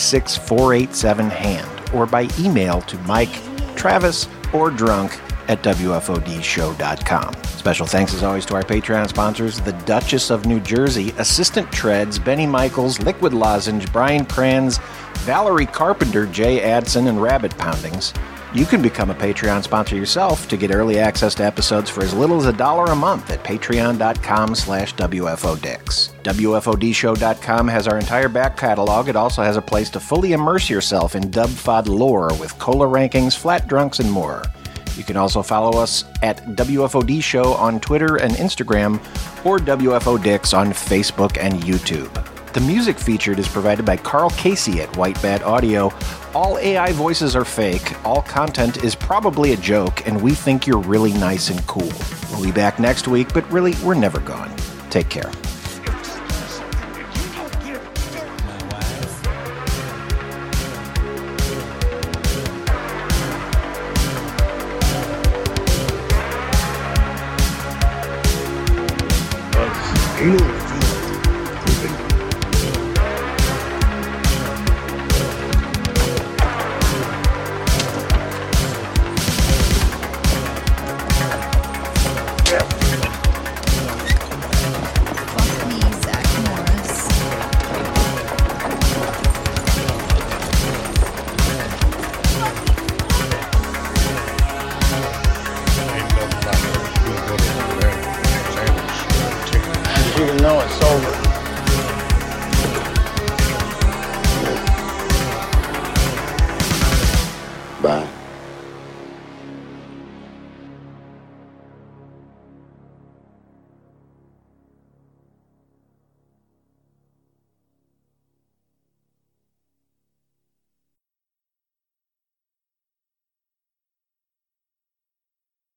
636-487-HAND or by email to Mike, Travis, or Drunk at WFODshow.com. Special thanks as always to our Patreon sponsors, the Duchess of New Jersey, Assistant Treads, Benny Michaels, Liquid Lozenge, Brian Kranz, Valerie Carpenter, Jay Adson, and Rabbit Poundings. You can become a Patreon sponsor yourself to get early access to episodes for as little as $1 a month at patreon.com/WFODix. WFODshow.com has our entire back catalog. It also has a place to fully immerse yourself in Dub Fod lore with cola rankings, flat drunks, and more. You can also follow us at WFOD Show on Twitter and Instagram, or WFODix on Facebook and YouTube. The music featured is provided by Carl Casey at White Bat Audio. All AI voices are fake, all content is probably a joke, and we think you're really nice and cool. We'll be back next week, but really, we're never gone. Take care. Even though it's so